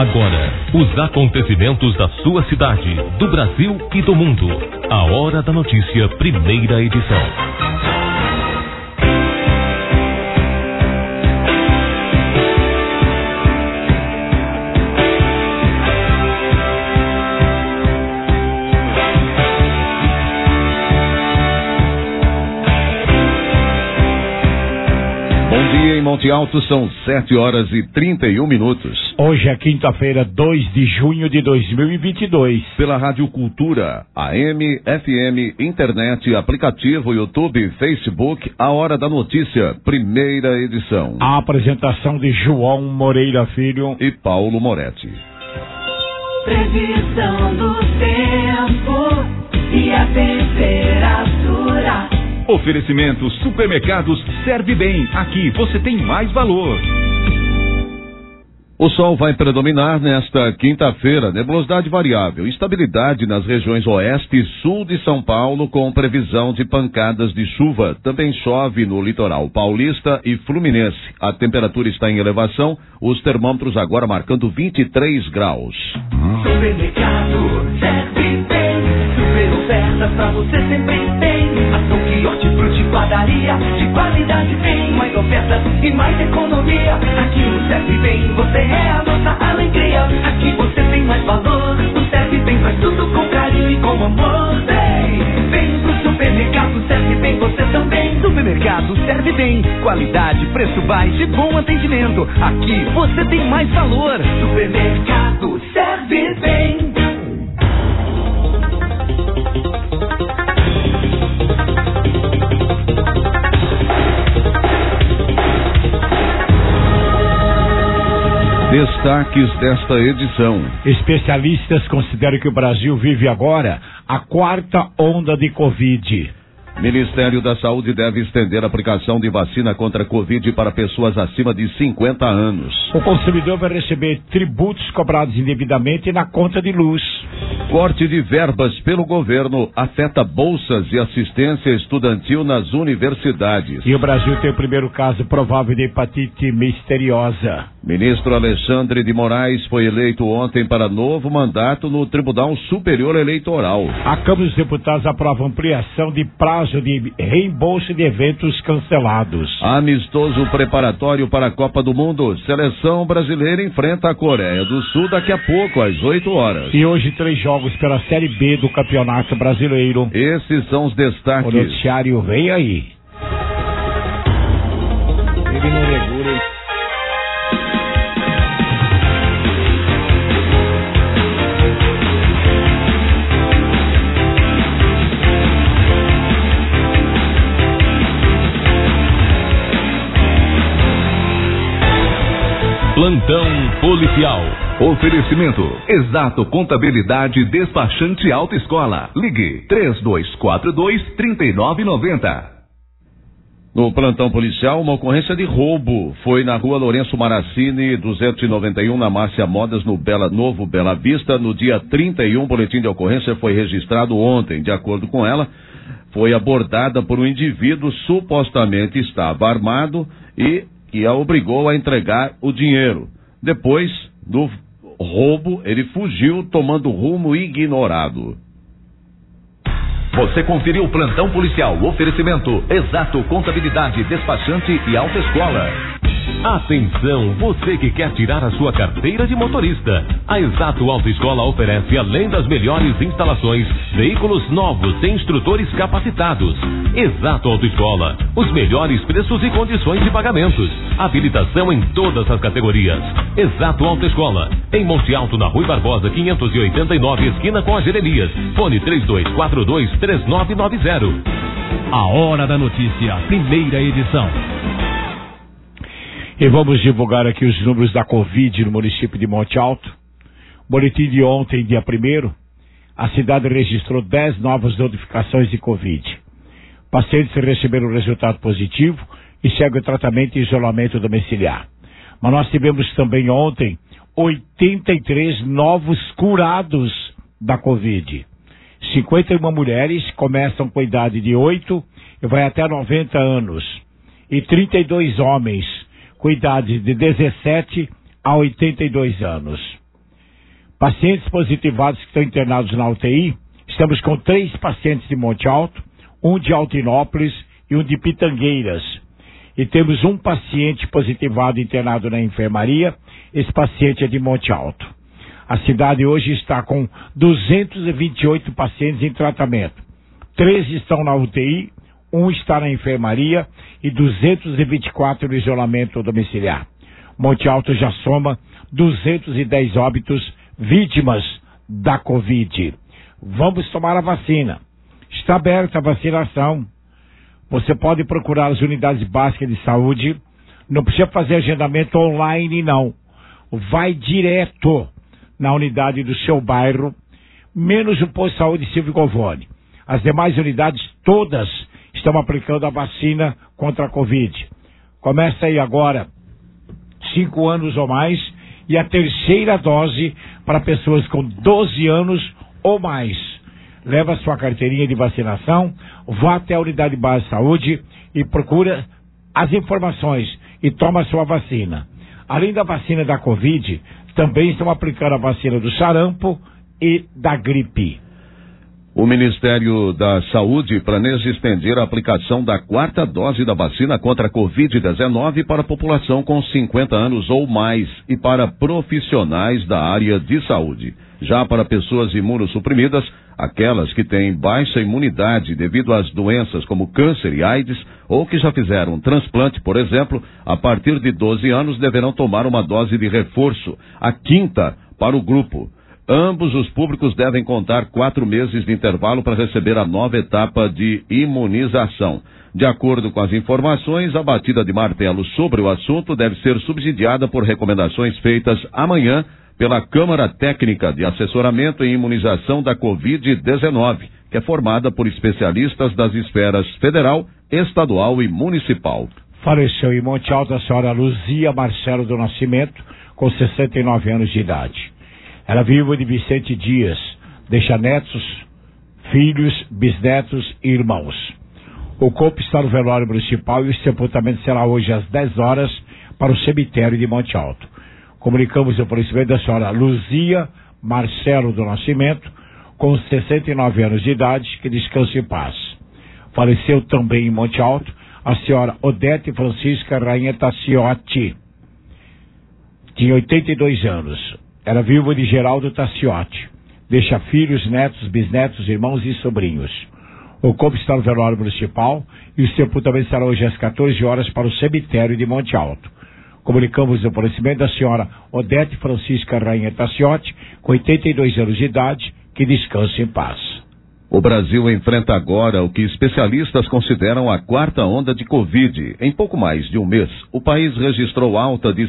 Agora, os acontecimentos da sua cidade, do Brasil e do mundo. A Hora da Notícia, primeira edição. Em Monte Alto são 7h31. Hoje é quinta-feira, 2 de junho de 2022. Pela Rádio Cultura, AM, FM, internet, aplicativo, YouTube, Facebook, A Hora da Notícia, primeira edição. A apresentação de João Moreira Filho e Paulo Moretti. Previsão do tempo e a temperatura. Oferecimento Supermercados Serve Bem. Aqui você tem mais valor. O sol vai predominar nesta quinta-feira, nebulosidade variável, instabilidade nas regiões oeste e sul de São Paulo, com previsão de pancadas de chuva. Também chove no litoral paulista e fluminense. A temperatura está em elevação, os termômetros agora marcando 23 graus. Supermercado Serve Bem, super ofertas pra você sempre tem. Ação, quiote, fruta e padaria, de qualidade tem. Mais ofertas e mais economia. Aqui no Serve Bem você é a nossa alegria. Aqui você tem mais valor. O Serve Bem faz tudo com carinho e com amor. Vem pro supermercado Serve Bem, você também. Supermercado Serve Bem. Qualidade, preço baixo e bom atendimento. Aqui você tem mais valor. Supermercado Serve Bem. Destaques desta edição. Especialistas consideram que o Brasil vive agora a quarta onda de Covid. Ministério da Saúde deve estender a aplicação de vacina contra a Covid para pessoas acima de 50 anos. O consumidor vai receber tributos cobrados indevidamente na conta de luz. Corte de verbas pelo governo afeta bolsas e assistência estudantil nas universidades. E o Brasil tem o primeiro caso provável de hepatite misteriosa. Ministro Alexandre de Moraes foi eleito ontem para novo mandato no Tribunal Superior Eleitoral. A Câmara dos Deputados aprova ampliação de prazo de reembolso de eventos cancelados. Amistoso preparatório para a Copa do Mundo. Seleção brasileira enfrenta a Coreia do Sul daqui a pouco, às 8 horas. E hoje 3 jogos pela Série B do Campeonato Brasileiro. Esses são os destaques. O noticiário vem aí. Ele não regula. Plantão policial. Oferecimento Exato Contabilidade Despachante Autoescola. Ligue 3242-3990. No plantão policial, uma ocorrência de roubo foi na rua Lourenço Maracini, 291, na Márcia Modas, no Novo Bela Vista. No dia 31, o boletim de ocorrência foi registrado ontem. De acordo com ela, foi abordada por um indivíduo, supostamente estava armado e a obrigou a entregar o dinheiro. Depois do roubo, ele fugiu tomando rumo ignorado. Você conferiu o plantão policial. Oferecimento Exato Contabilidade Despachante e Autoescola. Atenção, você que quer tirar a sua carteira de motorista. A Exato Autoescola oferece, além das melhores instalações, veículos novos e instrutores capacitados. Exato Autoescola, os melhores preços e condições de pagamentos. Habilitação em todas as categorias. Exato Autoescola, em Monte Alto, na Rui Barbosa, 589, esquina com as Jeremias. Fone 3242-3990. A Hora da Notícia, primeira edição. E vamos divulgar aqui os números da Covid no município de Monte Alto. Boletim de ontem, dia 1º, a cidade registrou 10 novas notificações de Covid. Pacientes receberam resultado positivo e seguem o tratamento e isolamento domiciliar. Mas nós tivemos também ontem 83 novos curados da Covid. 51 mulheres começam com a idade de 8 e vai até 90 anos. E 32 homens com idade de 17 a 82 anos. Pacientes positivados que estão internados na UTI, estamos com 3 pacientes de Monte Alto, um de Altinópolis e um de Pitangueiras. E temos um paciente positivado internado na enfermaria, esse paciente é de Monte Alto. A cidade hoje está com 228 pacientes em tratamento. 13 estão na UTI, um está na enfermaria e 224 no isolamento domiciliar. Monte Alto já soma 210 óbitos vítimas da Covid. Vamos tomar a vacina. Está aberta a vacinação. Você pode procurar as unidades básicas de saúde. Não precisa fazer agendamento online, não. Vai direto na unidade do seu bairro, menos o posto de saúde Silvio Govone. As demais unidades todas estão aplicando a vacina contra a Covid. Começa aí agora 5 anos ou mais e a terceira dose para pessoas com 12 anos ou mais. Leva sua carteirinha de vacinação, vá até a unidade básica de saúde e procura as informações e toma a sua vacina. Além da vacina da Covid, também estão aplicando a vacina do sarampo e da gripe. O Ministério da Saúde planeja estender a aplicação da 4ª dose da vacina contra a Covid-19 para a população com 50 anos ou mais e para profissionais da área de saúde. Já para pessoas imunossuprimidas, aquelas que têm baixa imunidade devido às doenças como câncer e AIDS, ou que já fizeram um transplante, por exemplo, a partir de 12 anos deverão tomar uma dose de reforço, a 5ª para o grupo. Ambos os públicos devem contar 4 meses de intervalo para receber a nova etapa de imunização. De acordo com as informações, a batida de martelo sobre o assunto deve ser subsidiada por recomendações feitas amanhã pela Câmara Técnica de Assessoramento em Imunização da Covid-19, que é formada por especialistas das esferas federal, estadual e municipal. Faleceu em Monte Alto a senhora Luzia Marcelo do Nascimento, com 69 anos de idade. Ela vive de Vicente Dias, deixa netos, filhos, bisnetos e irmãos. O corpo está no velório municipal e o sepultamento será hoje às 10 horas para o cemitério de Monte Alto. Comunicamos o falecimento da senhora Luzia Marcelo do Nascimento, com 69 anos de idade, que descanse em paz. Faleceu também em Monte Alto a senhora Odete Francisca Rainha Tassiotti. Tinha 82 anos. Era viúva de Geraldo Tassiotti. Deixa filhos, netos, bisnetos, irmãos e sobrinhos. O corpo está no velório municipal e o sepultamento será hoje às 14 horas para o cemitério de Monte Alto. Comunicamos o falecimento da senhora Odete Francisca Rainha Tassiotti, com 82 anos de idade, que descanse em paz. O Brasil enfrenta agora o que especialistas consideram a 4ª onda de Covid. Em pouco mais de um mês, o país registrou alta de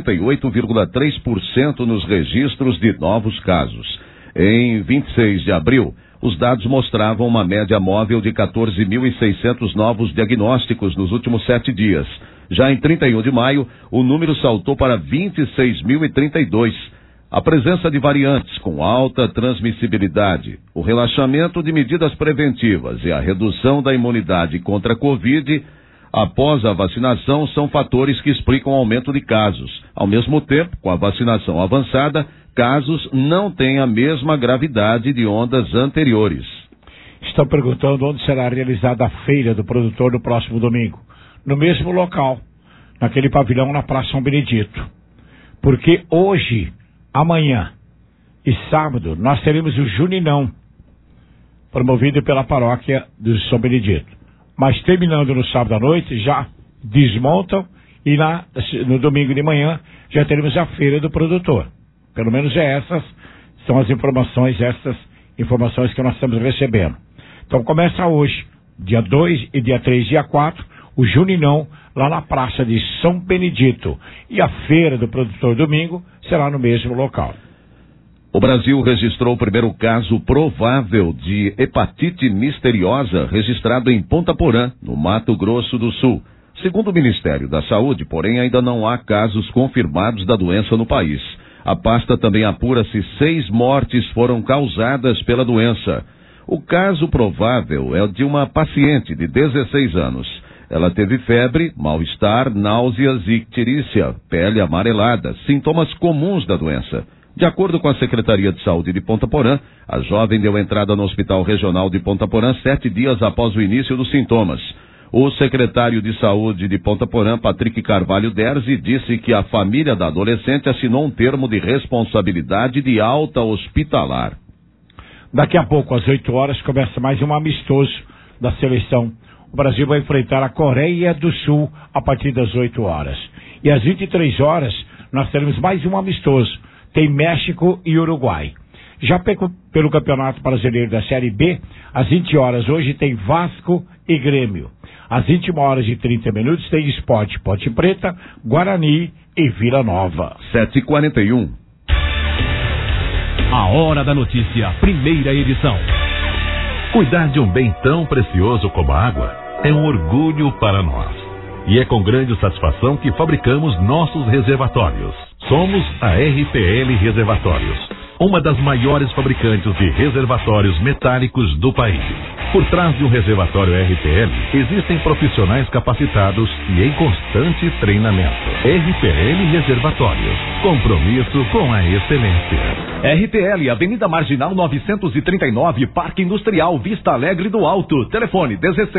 78,3% nos registros de novos casos. Em 26 de abril, os dados mostravam uma média móvel de 14.600 novos diagnósticos nos últimos 7 dias. Já em 31 de maio, o número saltou para 26.032. A presença de variantes com alta transmissibilidade, o relaxamento de medidas preventivas e a redução da imunidade contra a Covid após a vacinação são fatores que explicam o aumento de casos. Ao mesmo tempo, com a vacinação avançada, casos não têm a mesma gravidade de ondas anteriores. Estão perguntando onde será realizada a feira do produtor no próximo domingo. No mesmo local, naquele pavilhão na Praça São Benedito. Porque hoje, amanhã e sábado, nós teremos o Juninão, promovido pela paróquia do São Benedito. Mas terminando no sábado à noite, já desmontam e no domingo de manhã já teremos a feira do produtor. Pelo menos essas são as informações, que nós estamos recebendo. Então começa hoje, dia 2 e dia 3 e dia 4, o Juninão, lá na Praça de São Benedito. E a feira do produtor domingo será no mesmo local. O Brasil registrou o primeiro caso provável de hepatite misteriosa registrado em Ponta Porã, no Mato Grosso do Sul. Segundo o Ministério da Saúde, porém, ainda não há casos confirmados da doença no país. A pasta também apura se 6 mortes foram causadas pela doença. O caso provável é o de uma paciente de 16 anos. Ela teve febre, mal-estar, náuseas e icterícia, pele amarelada, sintomas comuns da doença. De acordo com a Secretaria de Saúde de Ponta Porã, a jovem deu entrada no Hospital Regional de Ponta Porã 7 dias após o início dos sintomas. O secretário de Saúde de Ponta Porã, Patrick Carvalho Derzi, disse que a família da adolescente assinou um termo de responsabilidade de alta hospitalar. Daqui a pouco, às 8 horas, começa mais um amistoso da seleção. O Brasil vai enfrentar a Coreia do Sul a partir das 8 horas. E às 23 horas, nós teremos mais um amistoso. Tem México e Uruguai. Já pelo Campeonato Brasileiro da Série B, às 20 horas hoje tem Vasco e Grêmio. Às 21 horas e 30 minutos tem Sport Ponte Preta, Guarani e Vila Nova. 7h41. A Hora da Notícia, primeira edição. Cuidar de um bem tão precioso como a água é um orgulho para nós. E é com grande satisfação que fabricamos nossos reservatórios. Somos a RPL Reservatórios, uma das maiores fabricantes de reservatórios metálicos do país. Por trás de um reservatório RPL, existem profissionais capacitados e em constante treinamento. RPL Reservatórios, compromisso com a excelência. RPL, Avenida Marginal 939, Parque Industrial, Vista Alegre do Alto. Telefone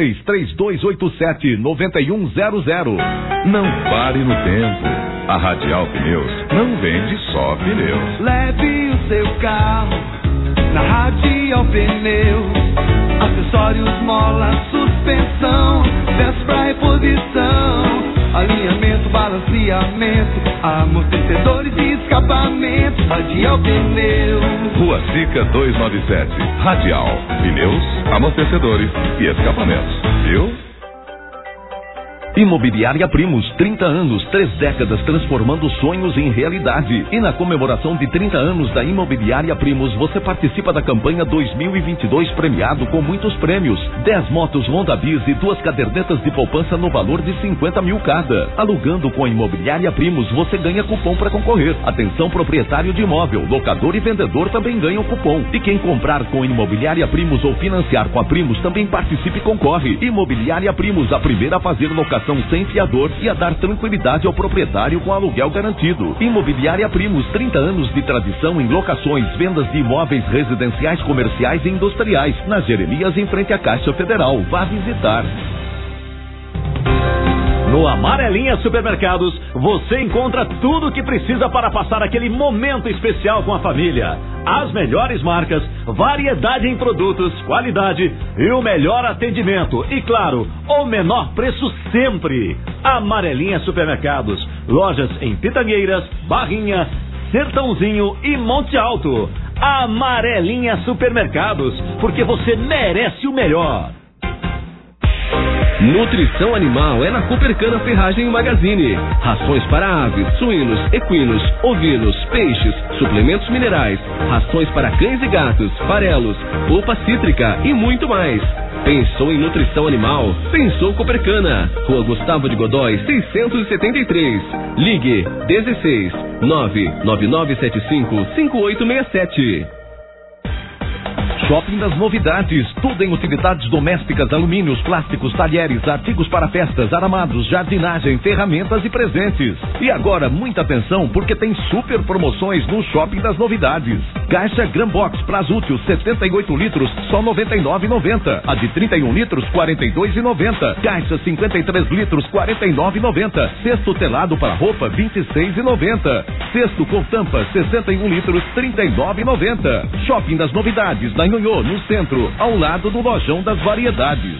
16-3287-9100. Não pare no tempo. A Radial Pneus não vende só pneus. Leve o seu carro na Radial Pneus. Acessórios, mola, suspensão, peças pra reposição, alinhamento, balanceamento, amortecedores e escapamento. Radial Pneus. Rua Sica 297. Radial Pneus, amortecedores e escapamentos. Viu? Imobiliária Primos, 30 anos, 3 décadas transformando sonhos em realidade. E na comemoração de 30 anos da Imobiliária Primos, você participa da campanha 2022 premiado com muitos prêmios. 10 motos Honda Bis e 2 cadernetas de poupança no valor de 50 mil cada. Alugando com a Imobiliária Primos, você ganha cupom para concorrer. Atenção proprietário de imóvel, locador e vendedor também ganham cupom. E quem comprar com Imobiliária Primos ou financiar com a Primos também participe e concorre. Imobiliária Primos, a primeira a fazer locação sem fiador e a dar tranquilidade ao proprietário com aluguel garantido. Imobiliária Primos, 30 anos de tradição em locações, vendas de imóveis residenciais, comerciais e industriais. Nas Jeremias, em frente à Caixa Federal. Vá visitar. No Amarelinha Supermercados, você encontra tudo o que precisa para passar aquele momento especial com a família. As melhores marcas, variedade em produtos, qualidade e o melhor atendimento. E claro, o menor preço sempre. Amarelinha Supermercados, lojas em Pitangueiras, Barrinha, Sertãozinho e Monte Alto. Amarelinha Supermercados, porque você merece o melhor. Nutrição animal é na Coopercana Ferragem e Magazine. Rações para aves, suínos, equinos, ovinos, peixes, suplementos minerais, rações para cães e gatos, farelos, polpa cítrica e muito mais. Pensou em nutrição animal? Pensou Coopercana. Rua Gustavo de Godói, 673. Ligue 16 99975 5867. Shopping das Novidades, tudo em utilidades domésticas, alumínios, plásticos, talheres, artigos para festas, aramados, jardinagem, ferramentas e presentes. E agora, muita atenção, porque tem super promoções no Shopping das Novidades. Caixa Grambox Prazútil, 78 litros, só R$ 99,90. A de 31 litros, R$ 42,90. Caixa 53 litros, R$ 49,90. Cesto telado para roupa, R$ 26,90. Cesto com tampa, 61 litros, R$ 39,90. Shopping das Novidades, na Nhonhô, no centro, ao lado do Lojão das Variedades.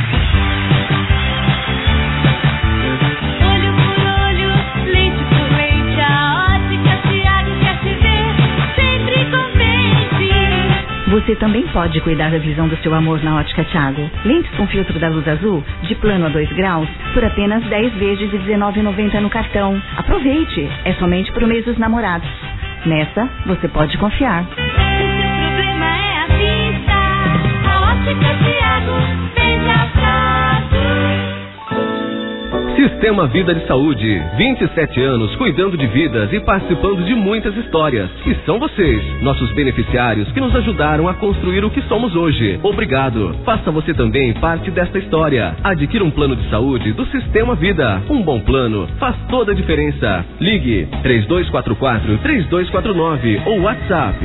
Olho por olho, leite por leite, a Ótica Thiago quer te ver sempre contente. Você também pode cuidar da visão do seu amor na Ótica Thiago. Lentes com filtro da luz azul, de plano a 2 graus, por apenas 10 vezes de R$19,90 no cartão. Aproveite, é somente pro mês dos namorados. Nessa, você pode confiar. Sistema Vida de Saúde, 27 anos cuidando de vidas e participando de muitas histórias. E são vocês, nossos beneficiários, que nos ajudaram a construir o que somos hoje. Obrigado. Faça você também parte desta história. Adquira um plano de saúde do Sistema Vida. Um bom plano faz toda a diferença. Ligue 3244-3249 ou WhatsApp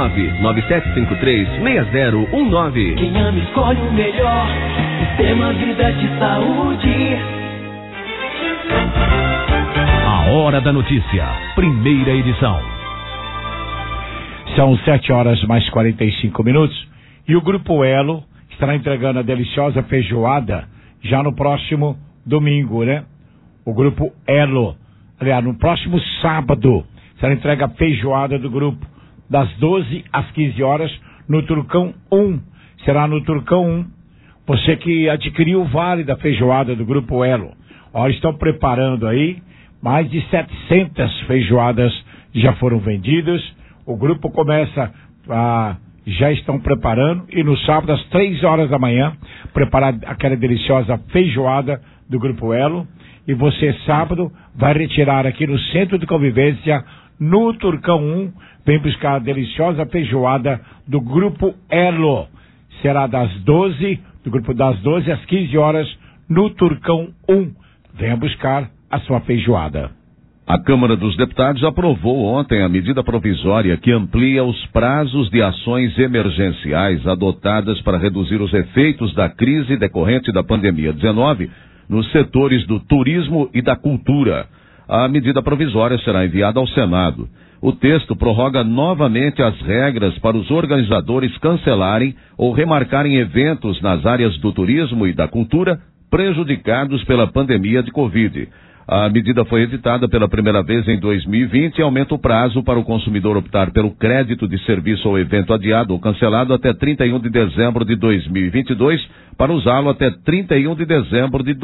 99753-6019. Quem ama escolhe o melhor. Sistema Vida de Saúde. A Hora da Notícia, primeira edição. São 7h mais 45 e o Grupo Elo estará entregando a deliciosa feijoada já no próximo domingo, né? O Grupo Elo, aliás, no próximo sábado, será entrega a feijoada do grupo, das 12 às 15 horas, no Turcão 1. Será no Turcão 1. Você que adquiriu o vale da feijoada do Grupo Elo. Olha, estão preparando aí, mais de 700 feijoadas já foram vendidas. O grupo começa já estão preparando, e no sábado às 3 horas da manhã, preparar aquela deliciosa feijoada do Grupo Elo. E você, sábado, vai retirar aqui no Centro de Convivência, no Turcão 1, vem buscar a deliciosa feijoada do Grupo Elo. Será do grupo das 12 às 15 horas, no Turcão 1. Venha buscar a sua feijoada. A Câmara dos Deputados aprovou ontem a medida provisória que amplia os prazos de ações emergenciais adotadas para reduzir os efeitos da crise decorrente da pandemia-19 nos setores do turismo e da cultura. A medida provisória será enviada ao Senado. O texto prorroga novamente as regras para os organizadores cancelarem ou remarcarem eventos nas áreas do turismo e da cultura prejudicados pela pandemia de Covid. A medida foi editada pela primeira vez em 2020 e aumenta o prazo para o consumidor optar pelo crédito de serviço ou evento adiado ou cancelado até 31 de dezembro de 2022 para usá-lo até 31 de dezembro de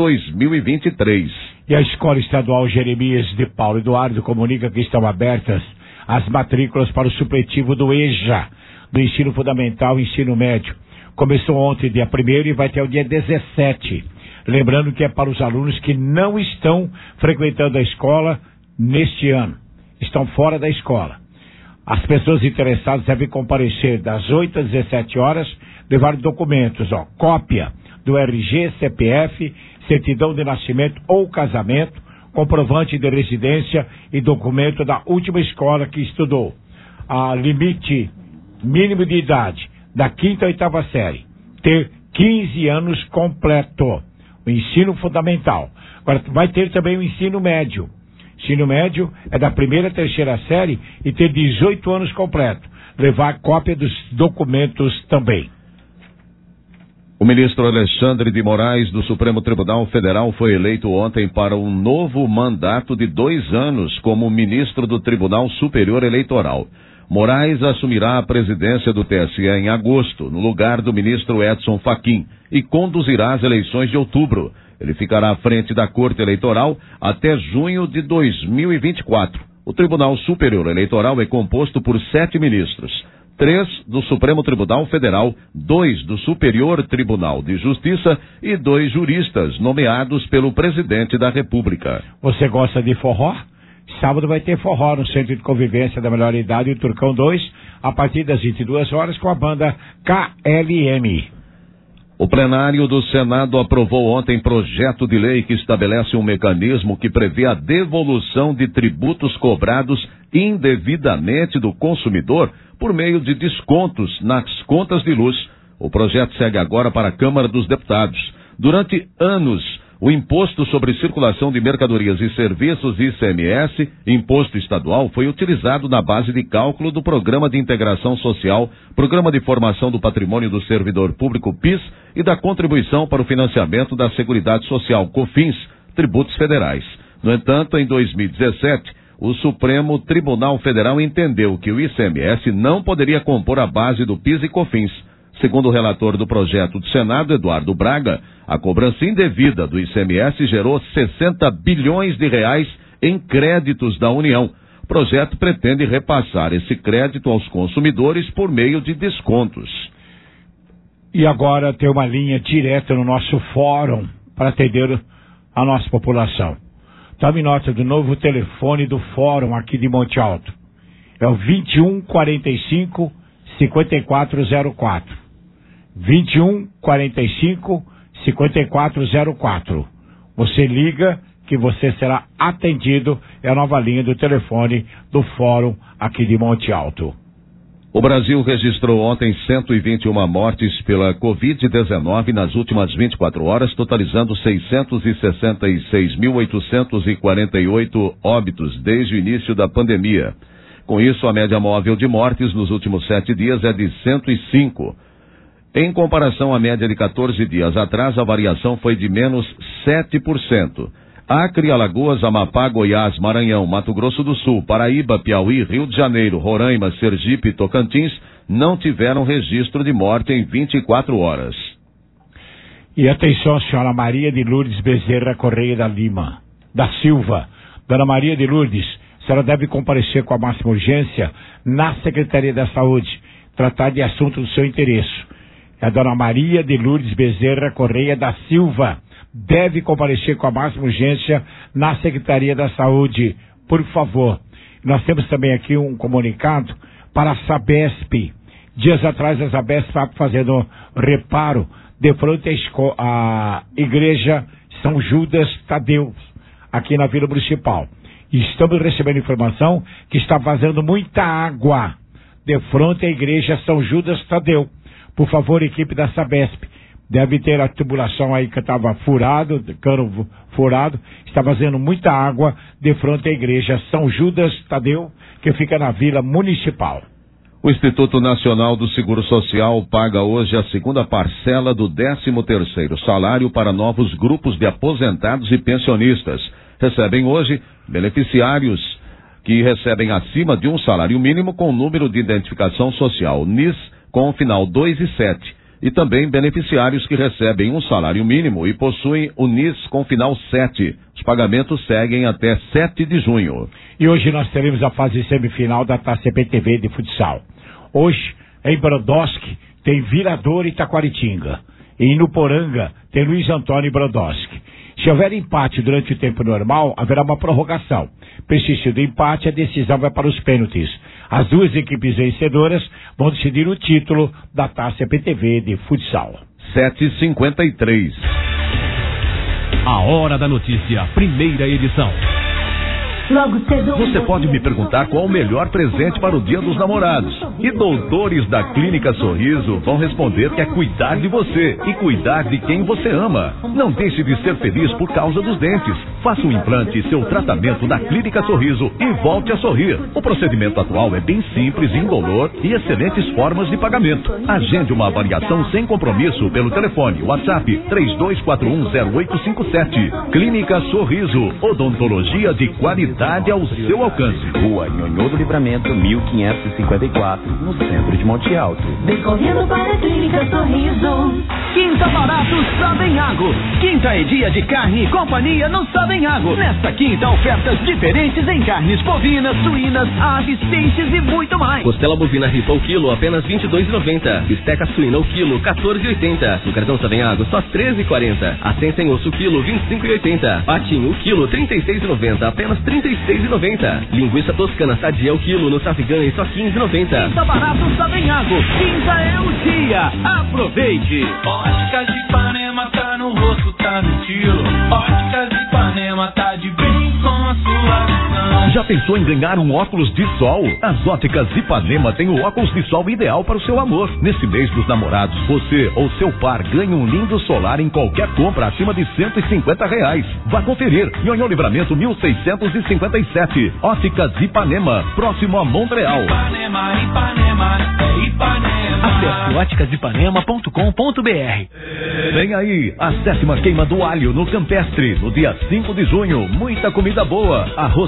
2023. E a Escola Estadual Jeremias de Paulo Eduardo comunica que estão abertas as matrículas para o supletivo do EJA, do Ensino Fundamental e Ensino Médio. Começou ontem, dia 1º, e vai até o dia 17. Lembrando que é para os alunos que não estão frequentando a escola neste ano, estão fora da escola. As pessoas interessadas devem comparecer das 8 às 17 horas, levar documentos, cópia do RG, CPF, certidão de nascimento ou casamento, comprovante de residência e documento da última escola que estudou. A limite mínimo de idade da 5ª à 8ª série, ter 15 anos completo. O ensino fundamental. Agora, vai ter também o ensino médio. Ensino médio é da 1ª à 3ª série e ter 18 anos completo. Levar cópia dos documentos também. O ministro Alexandre de Moraes, do Supremo Tribunal Federal, foi eleito ontem para um novo mandato de 2 anos como ministro do Tribunal Superior Eleitoral. Moraes assumirá a presidência do TSE em agosto, no lugar do ministro Edson Fachin, e conduzirá as eleições de outubro. Ele ficará à frente da Corte Eleitoral até junho de 2024. O Tribunal Superior Eleitoral é composto por 7 ministros, 3 do Supremo Tribunal Federal, 2 do Superior Tribunal de Justiça e 2 juristas nomeados pelo presidente da República. Você gosta de forró? Sábado vai ter forró no Centro de Convivência da Melhor Idade, o Turcão 2, a partir das 22 horas com a banda KLM. O plenário do Senado aprovou ontem projeto de lei que estabelece um mecanismo que prevê a devolução de tributos cobrados indevidamente do consumidor por meio de descontos nas contas de luz. O projeto segue agora para a Câmara dos Deputados. Durante anos, o Imposto sobre Circulação de Mercadorias e Serviços, ICMS, imposto estadual, foi utilizado na base de cálculo do Programa de Integração Social, Programa de Formação do Patrimônio do Servidor Público, PIS, e da Contribuição para o Financiamento da Seguridade Social, COFINS, tributos federais. No entanto, em 2017, o Supremo Tribunal Federal entendeu que o ICMS não poderia compor a base do PIS e COFINS. Segundo o relator do projeto do Senado, Eduardo Braga, a cobrança indevida do ICMS gerou 60 bilhões de reais em créditos da União. O projeto pretende repassar esse crédito aos consumidores por meio de descontos. E agora tem uma linha direta no nosso fórum para atender a nossa população. Tome nota do novo telefone do Fórum aqui de Monte Alto. É o 2145-5404. 2145-5404. Você liga que você será atendido. É a nova linha do telefone do Fórum aqui de Monte Alto. O Brasil registrou ontem 121 mortes pela Covid-19 nas últimas 24 horas, totalizando 666.848 óbitos desde o início da pandemia. Com isso, a média móvel de mortes nos últimos 7 dias é de 105. Em comparação à média de 14 dias atrás, a variação foi de menos 7%. Acre, Alagoas, Amapá, Goiás, Maranhão, Mato Grosso do Sul, Paraíba, Piauí, Rio de Janeiro, Roraima, Sergipe e Tocantins não tiveram registro de morte em 24 horas. E atenção, senhora Maria de Lourdes Bezerra Correia da Silva. Dona Maria de Lourdes, a senhora deve comparecer com a máxima urgência na Secretaria da Saúde, tratar de assunto do seu interesse. A Dona Maria de Lourdes Bezerra Correia da Silva deve comparecer com a máxima urgência na Secretaria da Saúde, por favor. Nós temos também aqui um comunicado para a Sabesp. Dias atrás a Sabesp estava fazendo reparo de frente à Igreja São Judas Tadeu, aqui na Vila Municipal. E estamos recebendo informação que está vazando muita água de frente à Igreja São Judas Tadeu. Por favor, equipe da Sabesp, deve ter a tubulação aí que estava furado, cano furado, está vazando muita água de frente à Igreja São Judas Tadeu, que fica na Vila Municipal. O Instituto Nacional do Seguro Social paga hoje a segunda parcela do 13º salário para novos grupos de aposentados e pensionistas. Recebem hoje beneficiários que recebem acima de um salário mínimo com número de identificação social NIS com o final 2 e 7. E também beneficiários que recebem um salário mínimo e possuem o NIS com final 7. Os pagamentos seguem até 7 de junho. E hoje nós teremos a fase semifinal da Taça CPTV de futsal. Hoje, em Brodowski, tem Virador e Taquaritinga. E em Nuporanga, tem Luiz Antônio e Brodowski. Se houver empate durante o tempo normal, haverá uma prorrogação. Persistindo o empate, a decisão vai para os pênaltis. As duas equipes vencedoras vão decidir o título da Taça PTV de futsal. 7h53. A Hora da Notícia, primeira edição. Você pode me perguntar qual o melhor presente para o Dia dos Namorados. E doutores da Clínica Sorriso vão responder que é cuidar de você e cuidar de quem você ama. Não deixe de ser feliz por causa dos dentes. Faça um implante e seu tratamento da Clínica Sorriso e volte a sorrir. O procedimento atual é bem simples, indolor e excelentes formas de pagamento. Agende uma avaliação sem compromisso pelo telefone WhatsApp 32410857. Clínica Sorriso, odontologia de qualidade ao seu alcance. Rua Nhonhô do Livramento, 1554, no centro de Monte Alto. Decorrendo para a Clínica Sorriso. Quinta barato Savenhago. Quinta é dia de carne e companhia no Savenhago. Nesta quinta, ofertas diferentes em carnes bovinas, suínas, aves, peixes e muito mais. Costela bovina ripa o quilo, apenas R$ 22,90. Bisteca suína o quilo, R$ 14,80. No cartão Savenhago, só R$ 13,40. Acém sem osso o quilo, R$ 25,80. Patinho o quilo, R$ 36,90. Apenas R$ 36,90. Linguiça toscana sadia o quilo no Safigã e só R$ 15,90. Quinta barato Savenhago. Quinta é o dia. Aproveite. Óticas de Ipanema tá no rosto, tá no estilo. Óticas de Ipanema tá de bem com a sua visão. Já pensou em ganhar um óculos de sol? As Óticas Ipanema tem o óculos de sol ideal para o seu amor. Nesse mês dos namorados, você ou seu par ganha um lindo solar em qualquer compra acima de R$150. Vá conferir. Nhonhô Livramento 1657. Óticas Ipanema, próximo a Montreal. Ipanema, Ipanema, é Ipanema. Acesse óticasdipanema.com.br. Vem aí a 7ª queima do alho no Campestre, no dia 5 de junho. Muita comida boa, arroz carreteiro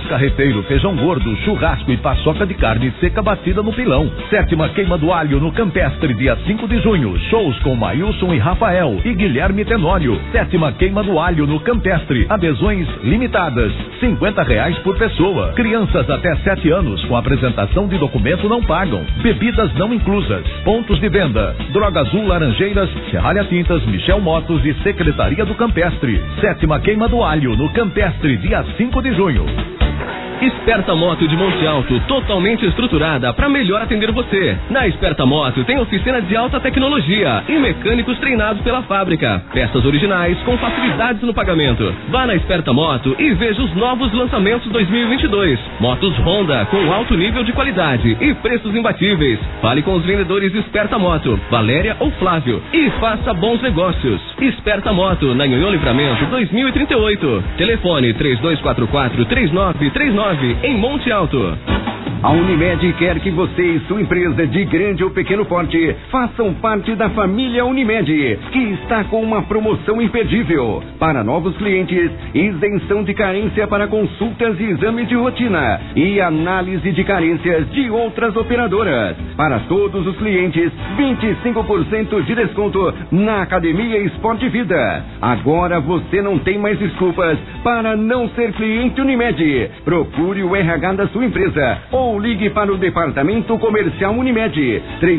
inteiro, feijão gordo, churrasco e paçoca de carne seca batida no pilão. 7ª Queima do Alho no Campestre, dia 5 de junho. Shows com Maílson e Rafael e Guilherme Tenório. 7ª Queima do Alho no Campestre. Adesões limitadas, R$50 por pessoa. Crianças até 7 anos com apresentação de documento não pagam. Bebidas não inclusas. Pontos de venda: Droga Azul, Laranjeiras, Serralha Tintas, Michel Motos e Secretaria do Campestre. 7ª Queima do Alho no Campestre, dia 5 de junho. Esperta Moto de Monte Alto, totalmente estruturada para melhor atender você. Na Esperta Moto tem oficina de alta tecnologia e mecânicos treinados pela fábrica. Peças originais com facilidades no pagamento. Vá na Esperta Moto e veja os novos lançamentos 2022. Motos Honda com alto nível de qualidade e preços imbatíveis. Fale com os vendedores Esperta Moto, Valéria ou Flávio, e faça bons negócios. Esperta Moto, na Nhonhô Livramento 2038. Telefone 3244-3939 em Monte Alto. A Unimed quer que você e sua empresa de grande ou pequeno porte façam parte da família Unimed, que está com uma promoção imperdível. Para novos clientes, isenção de carência para consultas e exames de rotina e análise de carências de outras operadoras. Para todos os clientes, 25% de desconto na Academia Esporte Vida. Agora você não tem mais desculpas para não ser cliente Unimed. Procure o RH da sua empresa ou ligue para o Departamento Comercial Unimed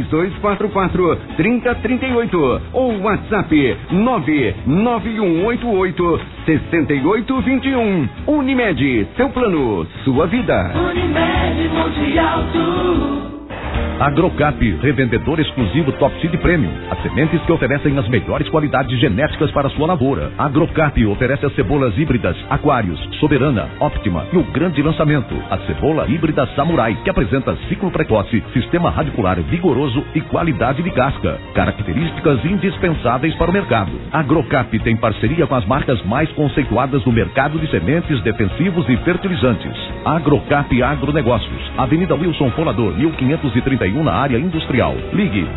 3244-3038 ou WhatsApp 99188-6821. Unimed, seu plano, sua vida. Unimed Monte Alto. Agrocap, revendedor exclusivo Top Seed Premium. As sementes que oferecem as melhores qualidades genéticas para a sua lavoura. Agrocap oferece as cebolas híbridas Aquários, Soberana, Optima e o grande lançamento, a cebola híbrida Samurai, que apresenta ciclo precoce, sistema radicular vigoroso e qualidade de casca. Características indispensáveis para o mercado. Agrocap tem parceria com as marcas mais conceituadas no mercado de sementes, defensivos e fertilizantes. Agrocap Agronegócios, Avenida Wilson Fonador, 1531, na área industrial. Ligue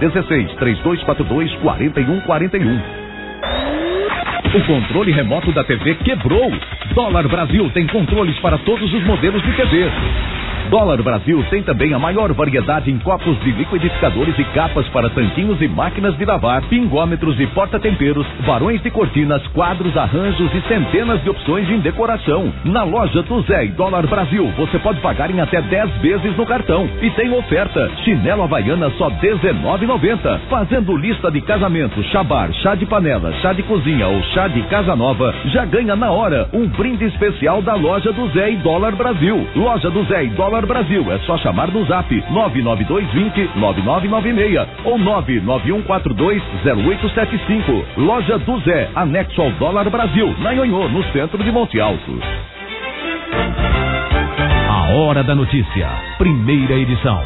16-3242-4141. O controle remoto da TV quebrou. Dólar Brasil tem controles para todos os modelos de TV. Dólar Brasil tem também a maior variedade em copos de liquidificadores e capas para tanquinhos e máquinas de lavar, pingômetros e porta-temperos, varões de cortinas, quadros, arranjos e centenas de opções em decoração. Na loja do Zé e Dólar Brasil, você pode pagar em até 10 vezes no cartão. E tem oferta: chinelo Havaiana só R$19,90. Fazendo lista de casamento, chá bar, chá de panela, chá de cozinha ou chá de casa nova, já ganha na hora um brinde especial da loja do Zé e Dólar Brasil. Loja do Zé e Dólar Brasil, é só chamar no zap 99220-9996 ou 99142-0875. Loja do Zé, anexo ao Dólar Brasil, na Nhonhô, no centro de Monte Alto. A Hora da Notícia, primeira edição.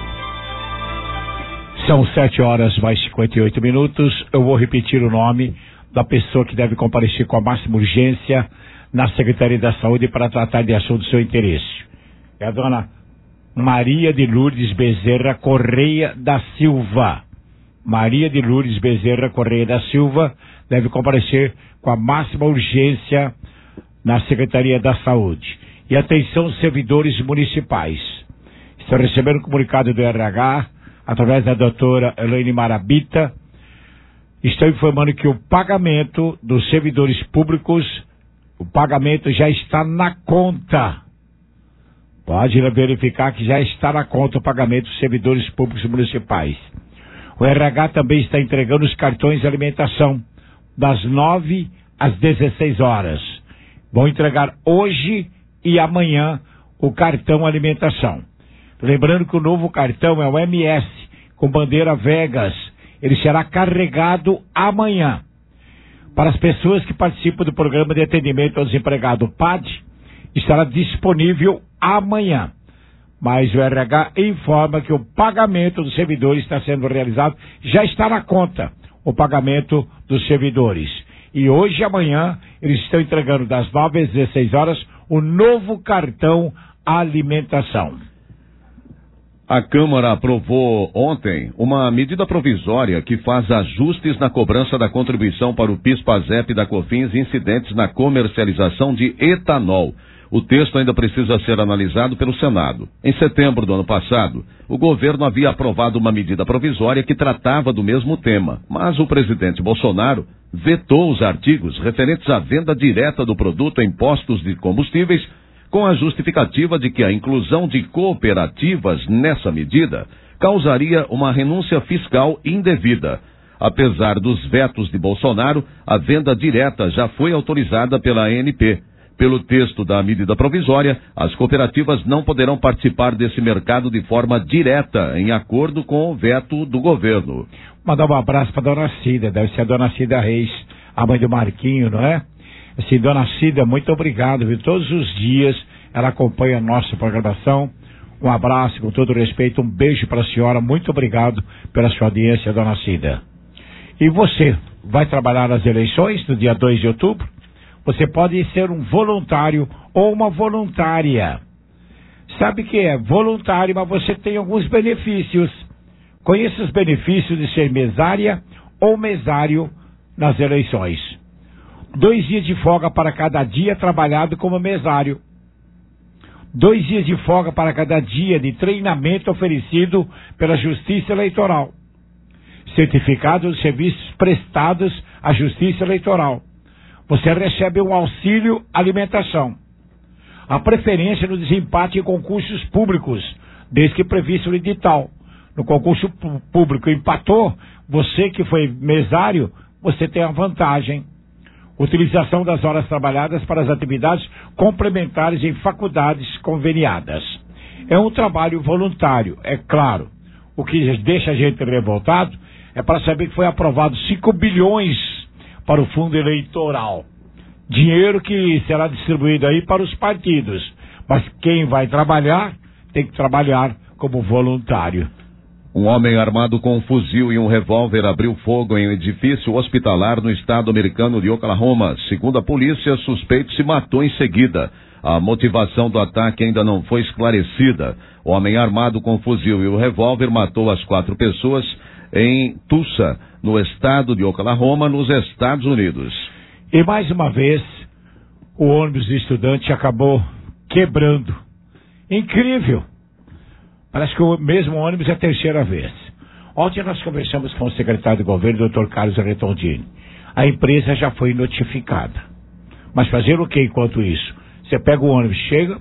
São 7h mais 58. Eu vou repetir o nome da pessoa que deve comparecer com a máxima urgência na Secretaria da Saúde para tratar de assunto do seu interesse. É a dona Maria de Lourdes Bezerra Correia da Silva. Maria de Lourdes Bezerra Correia da Silva deve comparecer com a máxima urgência na Secretaria da Saúde. E atenção, servidores municipais. Estou recebendo um comunicado do RH, através da doutora Elaine Marabita. Estou informando que o pagamento dos servidores públicos, o pagamento já está na conta. Pode verificar que já está na conta o pagamento dos servidores públicos municipais. O RH também está entregando os cartões de alimentação das 9 às 16 horas. Vão entregar hoje e amanhã o cartão alimentação. Lembrando que o novo cartão é o MS, com bandeira Vegas. Ele será carregado amanhã. Para as pessoas que participam do programa de atendimento ao desempregado PAD, estará disponível amanhã. Mas o RH informa que o pagamento dos servidores está sendo realizado, já está na conta o pagamento dos servidores. E hoje e amanhã eles estão entregando das 9 às 16 horas o novo cartão alimentação. A Câmara aprovou ontem uma medida provisória que faz ajustes na cobrança da contribuição para o PIS-PASEP da COFINS incidentes na comercialização de etanol. O texto ainda precisa ser analisado pelo Senado. Em setembro do ano passado, o governo havia aprovado uma medida provisória que tratava do mesmo tema, mas o presidente Bolsonaro vetou os artigos referentes à venda direta do produto em postos de combustíveis, com a justificativa de que a inclusão de cooperativas nessa medida causaria uma renúncia fiscal indevida. Apesar dos vetos de Bolsonaro, a venda direta já foi autorizada pela ANP. Pelo texto da medida provisória, as cooperativas não poderão participar desse mercado de forma direta, em acordo com o veto do governo. Mandar um abraço para Dona Cida, deve ser a Dona Cida Reis, a mãe do Marquinho, não é? Assim, Dona Cida, muito obrigado, viu? Todos os dias ela acompanha a nossa programação. Um abraço, com todo respeito, um beijo para a senhora, muito obrigado pela sua audiência, Dona Cida. E você, vai trabalhar nas eleições no dia 2 de outubro? Você pode ser um voluntário ou uma voluntária. Sabe que é voluntário, mas você tem alguns benefícios. Conheça os benefícios de ser mesária ou mesário nas eleições. 2 dias de folga para cada dia trabalhado como mesário. 2 dias de folga para cada dia de treinamento oferecido pela Justiça Eleitoral. Certificado de serviços prestados à Justiça Eleitoral. Você recebe um auxílio alimentação. A preferência no desempate em concursos públicos, desde que previsto no edital. No concurso público empatou, você que foi mesário, você tem a vantagem. Utilização das horas trabalhadas para as atividades complementares em faculdades conveniadas. É um trabalho voluntário, é claro. O que deixa a gente revoltado é para saber que foi aprovado 5 bilhões para o fundo eleitoral. Dinheiro que será distribuído aí para os partidos. Mas quem vai trabalhar, tem que trabalhar como voluntário. Um homem armado com um fuzil e um revólver abriu fogo em um edifício hospitalar no estado americano de Oklahoma. Segundo a polícia, suspeito se matou em seguida. A motivação do ataque ainda não foi esclarecida. O homem armado com o fuzil e o revólver matou as 4 pessoas em Tulsa, no estado de Oklahoma, nos Estados Unidos. E mais uma vez, o ônibus de estudante acabou quebrando. Incrível! Parece que o mesmo ônibus é a 3ª vez. Ontem nós conversamos com o secretário de governo, Dr. Carlos Arretondini. A empresa já foi notificada. Mas fazer o que enquanto isso? Você pega o ônibus, chega,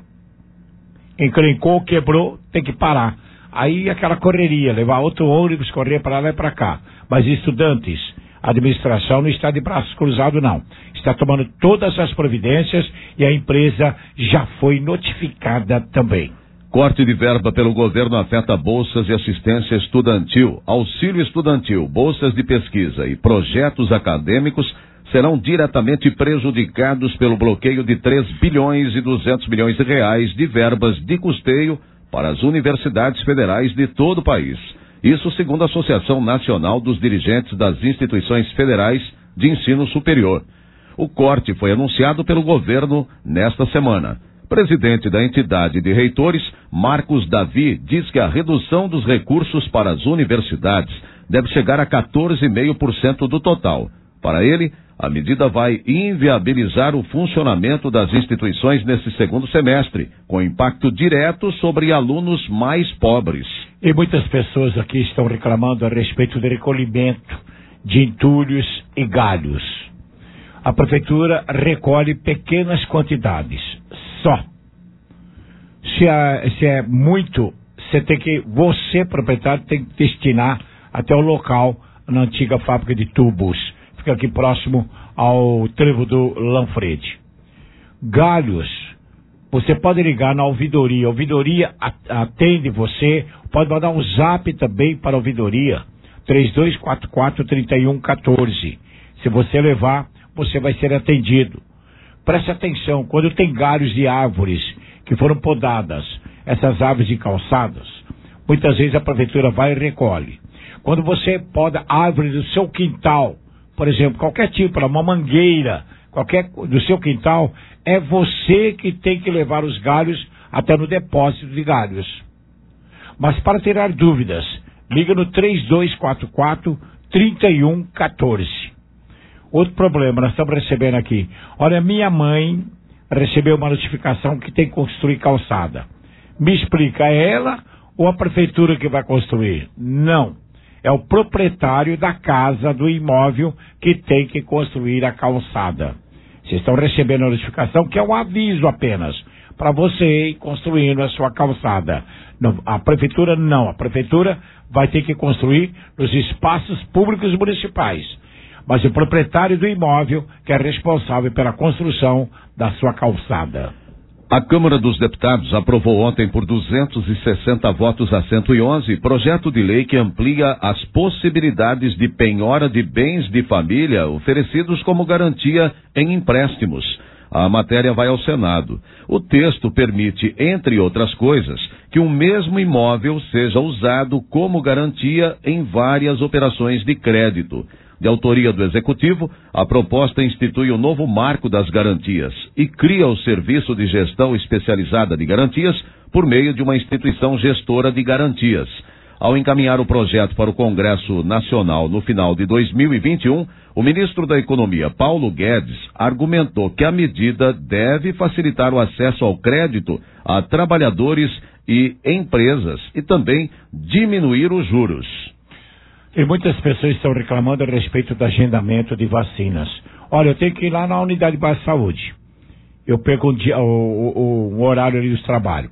encrencou, quebrou, tem que parar. Aí aquela correria, levar outro ônibus, correr para lá e para cá. Mas estudantes, a administração não está de braços cruzados, não. Está tomando todas as providências e a empresa já foi notificada também. Corte de verba pelo governo afeta bolsas de assistência estudantil, auxílio estudantil, bolsas de pesquisa e projetos acadêmicos serão diretamente prejudicados pelo bloqueio de 3 bilhões e 200 milhões de reais de verbas de custeio para as universidades federais de todo o país. Isso segundo a Associação Nacional dos Dirigentes das Instituições Federais de Ensino Superior. O corte foi anunciado pelo governo nesta semana. Presidente da entidade de reitores, Marcos Davi, diz que a redução dos recursos para as universidades deve chegar a 14,5% do total. Para ele, a medida vai inviabilizar o funcionamento das instituições nesse segundo semestre, com impacto direto sobre alunos mais pobres. E muitas pessoas aqui estão reclamando a respeito do recolhimento de entulhos e galhos. A prefeitura recolhe pequenas quantidades, só. Se é muito, você, proprietário, tem que destinar até o local, na antiga fábrica de tubos. Fica aqui próximo ao trevo do Lanfredi. Galhos, você pode ligar na ouvidoria. A ouvidoria atende você, pode mandar um zap também para a ouvidoria, 3244-3114. Se você levar, você vai ser atendido. Preste atenção, quando tem galhos de árvores que foram podadas, essas árvores de calçadas, muitas vezes a prefeitura vai e recolhe. Quando você poda árvores do seu quintal, por exemplo, qualquer tipo, uma mangueira, qualquer do seu quintal, é você que tem que levar os galhos até no depósito de galhos. Mas para tirar dúvidas, liga no 3244-3114. Outro problema, nós estamos recebendo aqui. Olha, minha mãe recebeu uma notificação que tem que construir calçada. Me explica, é ela ou a prefeitura que vai construir? Não. É o proprietário da casa, do imóvel, que tem que construir a calçada. Vocês estão recebendo a notificação, que é um aviso apenas, para você ir construindo a sua calçada. Não, a prefeitura não. A prefeitura vai ter que construir nos espaços públicos municipais. Mas o proprietário do imóvel que é responsável pela construção da sua calçada. A Câmara dos Deputados aprovou ontem por 260 votos a 111 projeto de lei que amplia as possibilidades de penhora de bens de família oferecidos como garantia em empréstimos. A matéria vai ao Senado. O texto permite, entre outras coisas, que o mesmo imóvel seja usado como garantia em várias operações de crédito. De autoria do Executivo, a proposta institui o novo marco das garantias e cria o Serviço de Gestão Especializada de Garantias por meio de uma instituição gestora de garantias. Ao encaminhar o projeto para o Congresso Nacional no final de 2021, o ministro da Economia, Paulo Guedes, argumentou que a medida deve facilitar o acesso ao crédito a trabalhadores e empresas e também diminuir os juros. E muitas pessoas estão reclamando a respeito do agendamento de vacinas. Olha, eu tenho que ir lá na unidade de base de saúde. Eu pego o horário ali do trabalho.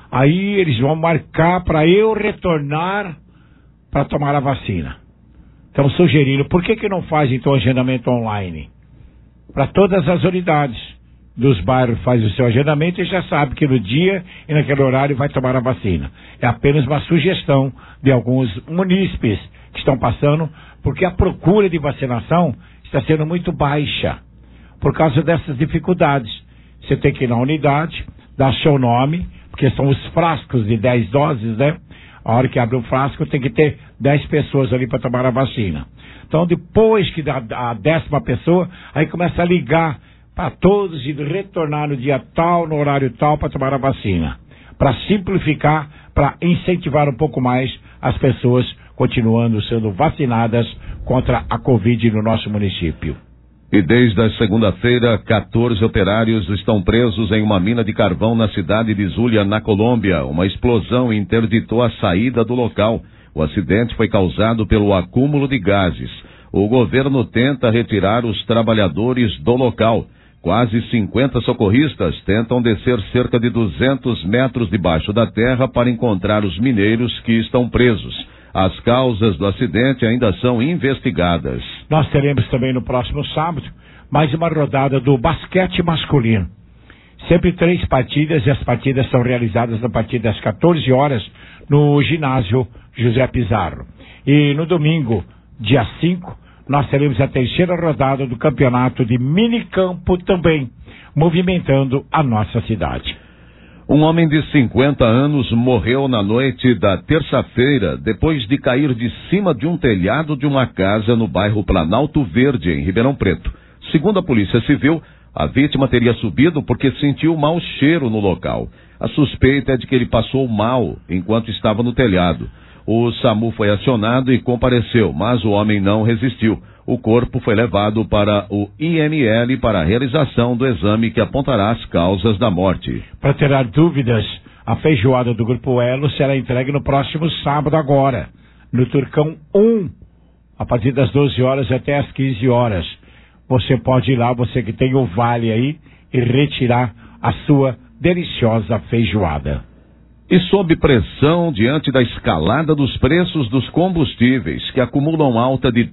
Aí eles vão marcar para eu retornar para tomar a vacina. Estão sugerindo, por que não faz então agendamento online? Para todas as unidades dos bairros faz o seu agendamento e já sabe que no dia e naquele horário vai tomar a vacina. É apenas uma sugestão de alguns munícipes que estão passando, porque a procura de vacinação está sendo muito baixa por causa dessas dificuldades. Você tem que ir na unidade, dar seu nome, porque são os frascos de 10 doses, né? A hora que abre o frasco tem que ter 10 pessoas ali para tomar a vacina. Então depois que dá a 10ª pessoa, aí começa a ligar para todos e retornar no dia tal, no horário tal para tomar a vacina. Para simplificar, para incentivar um pouco mais as pessoas continuando sendo vacinadas contra a Covid no nosso município. E desde a segunda-feira, 14 operários estão presos em uma mina de carvão na cidade de Zulia, na Colômbia. Uma explosão interditou a saída do local. O acidente foi causado pelo acúmulo de gases. O governo tenta retirar os trabalhadores do local. Quase 50 socorristas tentam descer cerca de 200 metros debaixo da terra para encontrar os mineiros que estão presos. As causas do acidente ainda são investigadas. Nós teremos também no próximo sábado mais uma rodada do basquete masculino. Sempre 3 partidas e as partidas são realizadas a partir das 14 horas no ginásio José Pizarro. E no domingo, dia 5, nós teremos a 3ª rodada do campeonato de minicampo também, movimentando a nossa cidade. Um homem de 50 anos morreu na noite da terça-feira depois de cair de cima de um telhado de uma casa no bairro Planalto Verde, em Ribeirão Preto. Segundo a Polícia Civil, a vítima teria subido porque sentiu mau cheiro no local. A suspeita é de que ele passou mal enquanto estava no telhado. O SAMU foi acionado e compareceu, mas o homem não resistiu. O corpo foi levado para o IML para a realização do exame que apontará as causas da morte. Para tirar dúvidas, a feijoada do Grupo Elo será entregue no próximo sábado agora, no Turcão 1, a partir das 12 horas até as 15 horas. Você pode ir lá, você que tem o vale aí, e retirar a sua deliciosa feijoada. E sob pressão diante da escalada dos preços dos combustíveis, que acumulam alta de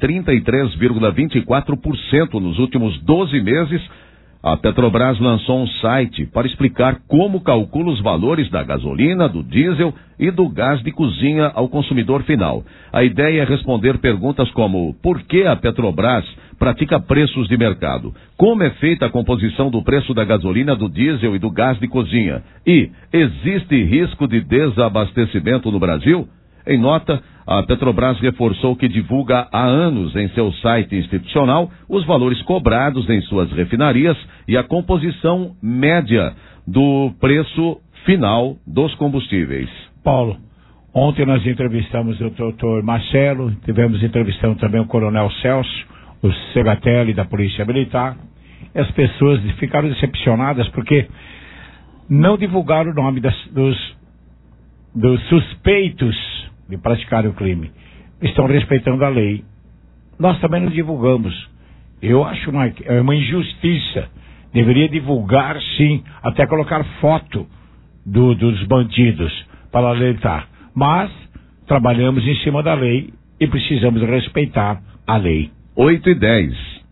33,24% nos últimos 12 meses, a Petrobras lançou um site para explicar como calcula os valores da gasolina, do diesel e do gás de cozinha ao consumidor final. A ideia é responder perguntas como: por que a Petrobras pratica preços de mercado? Como é feita a composição do preço da gasolina, do diesel e do gás de cozinha? E existe risco de desabastecimento no Brasil? Em nota, a Petrobras reforçou que divulga há anos em seu site institucional os valores cobrados em suas refinarias e a composição média do preço final dos combustíveis. Paulo, ontem nós entrevistamos o doutor Marcelo, tivemos entrevistando também o coronel Celso, o Segatelli da Polícia Militar, as pessoas ficaram decepcionadas porque não divulgaram o nome dos suspeitos de praticar o crime. Estão respeitando a lei. Nós também não divulgamos. Eu acho uma injustiça. Deveria divulgar, sim, até colocar foto dos bandidos para alertar. Mas trabalhamos em cima da lei e precisamos respeitar a lei. 8h10.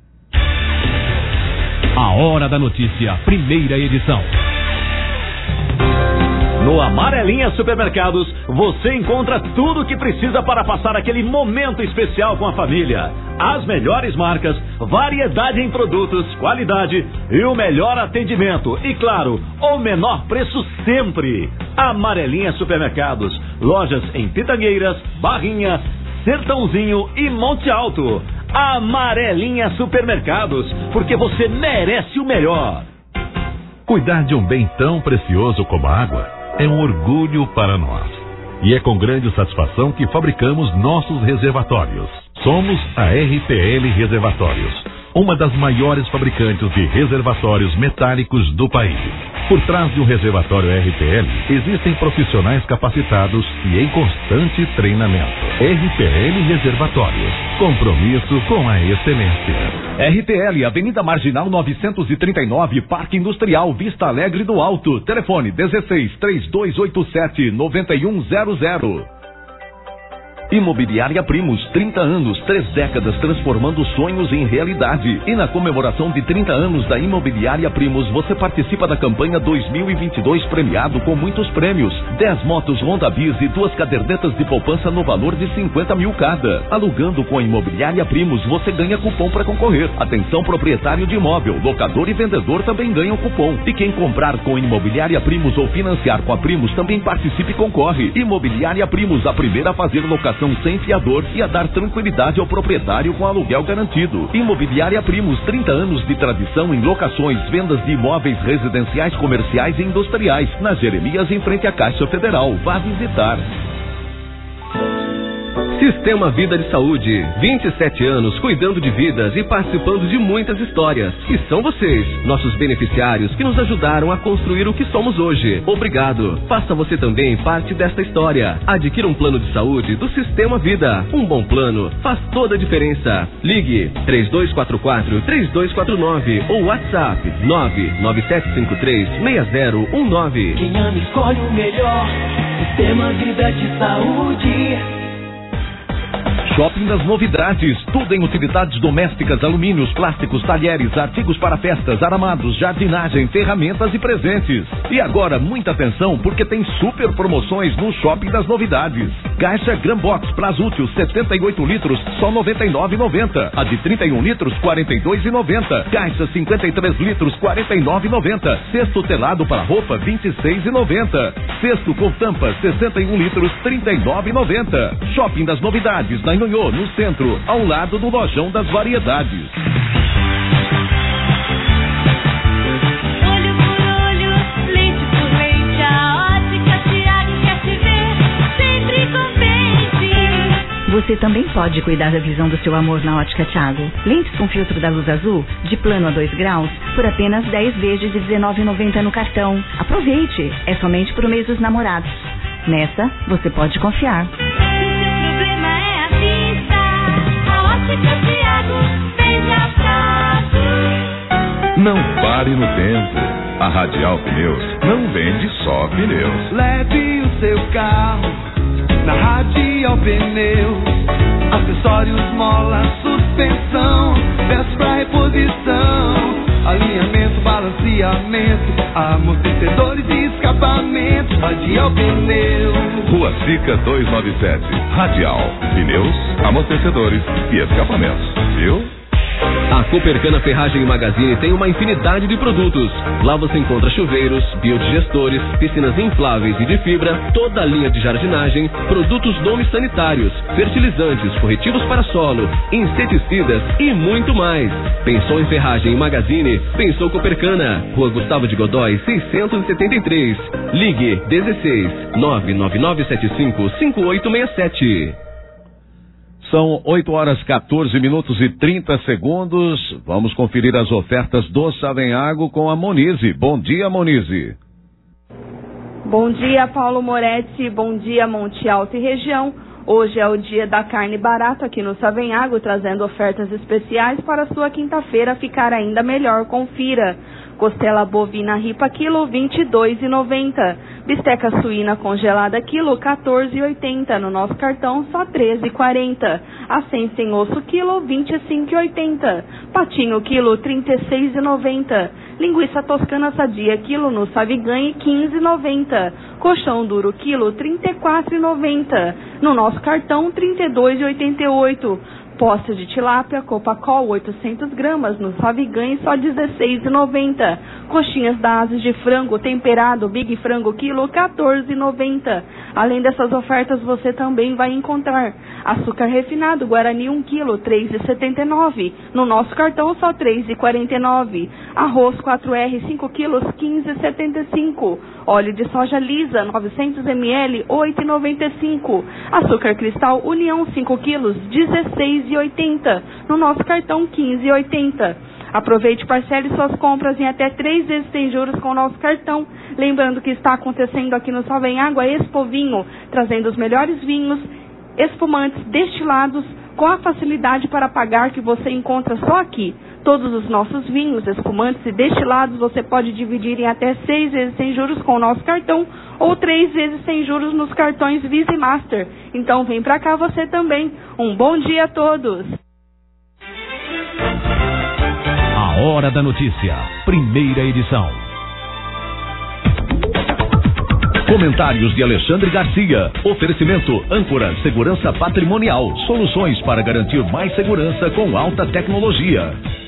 A Hora da Notícia, primeira edição. No Amarelinha Supermercados, você encontra tudo o que precisa para passar aquele momento especial com a família. As melhores marcas, variedade em produtos, qualidade e o melhor atendimento. E claro, o menor preço sempre. Amarelinha Supermercados, lojas em Pitangueiras, Barrinha, Sertãozinho e Monte Alto. Amarelinha Supermercados, porque você merece o melhor. Cuidar de um bem tão precioso como a água é um orgulho para nós. E é com grande satisfação que fabricamos nossos reservatórios. Somos a RPL Reservatórios, uma das maiores fabricantes de reservatórios metálicos do país. Por trás de um reservatório RPL, existem profissionais capacitados e em constante treinamento. RPL Reservatórios, compromisso com a excelência. RPL, Avenida Marginal 939, Parque Industrial, Vista Alegre do Alto. Telefone 16-3287-9100. Imobiliária Primos, 30 anos, 3 décadas transformando sonhos em realidade. E na comemoração de 30 anos da Imobiliária Primos, você participa da campanha 2022 premiado com muitos prêmios. 10 motos Honda Bis e 2 cadernetas de poupança no valor de 50 mil cada. Alugando com a Imobiliária Primos, você ganha cupom para concorrer. Atenção proprietário de imóvel, locador e vendedor também ganham cupom. E quem comprar com Imobiliária Primos ou financiar com a Primos também participe e concorre. Imobiliária Primos, a primeira a fazer locação sem fiador e a dar tranquilidade ao proprietário com aluguel garantido. Imobiliária Primos, 30 anos de tradição em locações, vendas de imóveis residenciais, comerciais e industriais. Na Jeremias, em frente à Caixa Federal. Vá visitar. Sistema Vida de Saúde, 27 anos cuidando de vidas e participando de muitas histórias. E são vocês, nossos beneficiários, que nos ajudaram a construir o que somos hoje. Obrigado. Faça você também parte desta história. Adquira um plano de saúde do Sistema Vida. Um bom plano faz toda a diferença. Ligue 3244-3249 ou WhatsApp 99753-6019. Quem ama escolhe o melhor. Sistema Vida de Saúde. Shopping das Novidades, tudo em utilidades domésticas, alumínios, plásticos, talheres, artigos para festas, aramados, jardinagem, ferramentas e presentes. E agora, muita atenção, porque tem super promoções no Shopping das Novidades. Caixa Grambox Plasútil 78 litros, só R$ 99,90. A de 31 litros, R$ 42,90. Caixa 53 litros, R$ 49,90. Cesto telado para roupa, R$ 26,90. Cesto com tampa, 61 litros, R$ 39,90. Shopping das Novidades, na Inhonhô, no centro, ao lado do Lojão das Variedades. Olho por olho, leite por leite, a Ótica Tiago quer te ver sempre contente. Você também pode cuidar da visão do seu amor na Ótica Tiago. Lentes com filtro da luz azul, de plano a 2 graus, por apenas 10 vezes de R$ 19,90 no cartão. Aproveite, é somente pro mês dos namorados. Nessa, você pode confiar. Não pare no tempo. A Radial Pneus não vende só pneus. Leve o seu carro na Radial Pneus. Acessórios, mola, suspensão, peças pra reposição, alinhamento, balanceamento, amortecedores e escapamentos. Radial Pneus. Rua Sica 297. Radial Pneus, amortecedores e escapamentos. Viu? A Copercana Ferragem e Magazine tem uma infinidade de produtos. Lá você encontra chuveiros, biodigestores, piscinas infláveis e de fibra, toda a linha de jardinagem, produtos nomes sanitários, fertilizantes, corretivos para solo, inseticidas e muito mais. Pensou em Ferragem e Magazine? Pensou Copercana. Rua Gustavo de Godói, 673. Ligue 16 99975 5867. São 8h14:30. Vamos conferir as ofertas do Savenhago com a Monize. Bom dia, Monize. Bom dia, Paulo Moretti. Bom dia, Monte Alto e região. Hoje é o dia da carne barata aqui no Savenhago, trazendo ofertas especiais para sua quinta-feira ficar ainda melhor. Confira. Costela bovina ripa quilo, R$ 22,90. Bisteca suína congelada quilo, R$ 14,80. No nosso cartão, só R$ 13,40. Acém sem osso quilo, R$ 25,80. Patinho quilo, R$ 36,90. Linguiça toscana sadia quilo no Saviganhe, R$ 15,90. Colchão duro quilo, R$ 34,90. No nosso cartão, R$ 32,88. Posta de tilápia Copacol 800 gramas no Saviganhe, só R$ 16,90. Coxinhas da Ases de frango temperado Big Frango quilo, R$ 14,90. Além dessas ofertas, você também vai encontrar açúcar refinado Guarani 1 quilo, R$ 3,79. No nosso cartão, só R$ 3,49. Arroz 4R 5 quilos, R$ 15,75. Óleo de soja lisa 900 ml, R$ 8,95. Açúcar cristal União 5 quilos, R$ 16,80. No nosso cartão, R$ 15,80. Aproveite e parcele suas compras em até 3 vezes sem juros com o nosso cartão. Lembrando que está acontecendo aqui no Savenhago a Expo Vinho, trazendo os melhores vinhos, espumantes, destilados, com a facilidade para pagar que você encontra só aqui. Todos os nossos vinhos, espumantes e destilados você pode dividir em até 6 vezes sem juros com o nosso cartão ou 3 vezes sem juros nos cartões Visa e Master. Então vem pra cá você também. Um bom dia a todos. A Hora da Notícia, primeira edição. Comentários de Alexandre Garcia. Oferecimento Âncora Segurança Patrimonial. Soluções para garantir mais segurança com alta tecnologia.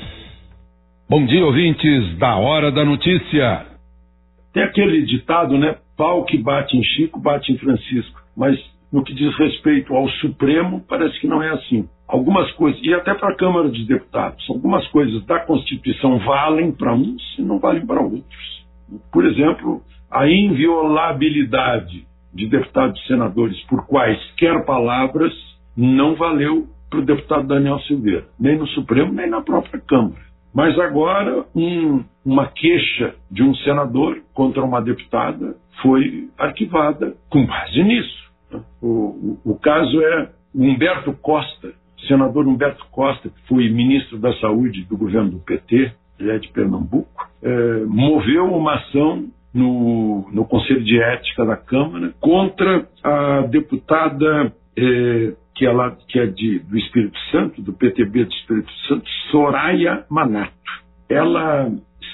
Bom dia, ouvintes da Hora da Notícia. Tem aquele ditado, né? Pau que bate em Chico, bate em Francisco. Mas no que diz respeito ao Supremo, parece que não é assim. Algumas coisas, e até para a Câmara dos Deputados, algumas coisas da Constituição valem para uns e não valem para outros. Por exemplo, a inviolabilidade de deputados e senadores por quaisquer palavras não valeu para o deputado Daniel Silveira, nem no Supremo, nem na própria Câmara. Mas agora, uma queixa de um senador contra uma deputada foi arquivada com base nisso. O caso é Humberto Costa, senador Humberto Costa, que foi ministro da Saúde do governo do PT, ele é de Pernambuco, moveu uma ação no Conselho de Ética da Câmara contra a deputada que é do Espírito Santo, do PTB do Espírito Santo, Soraya Manato. Ela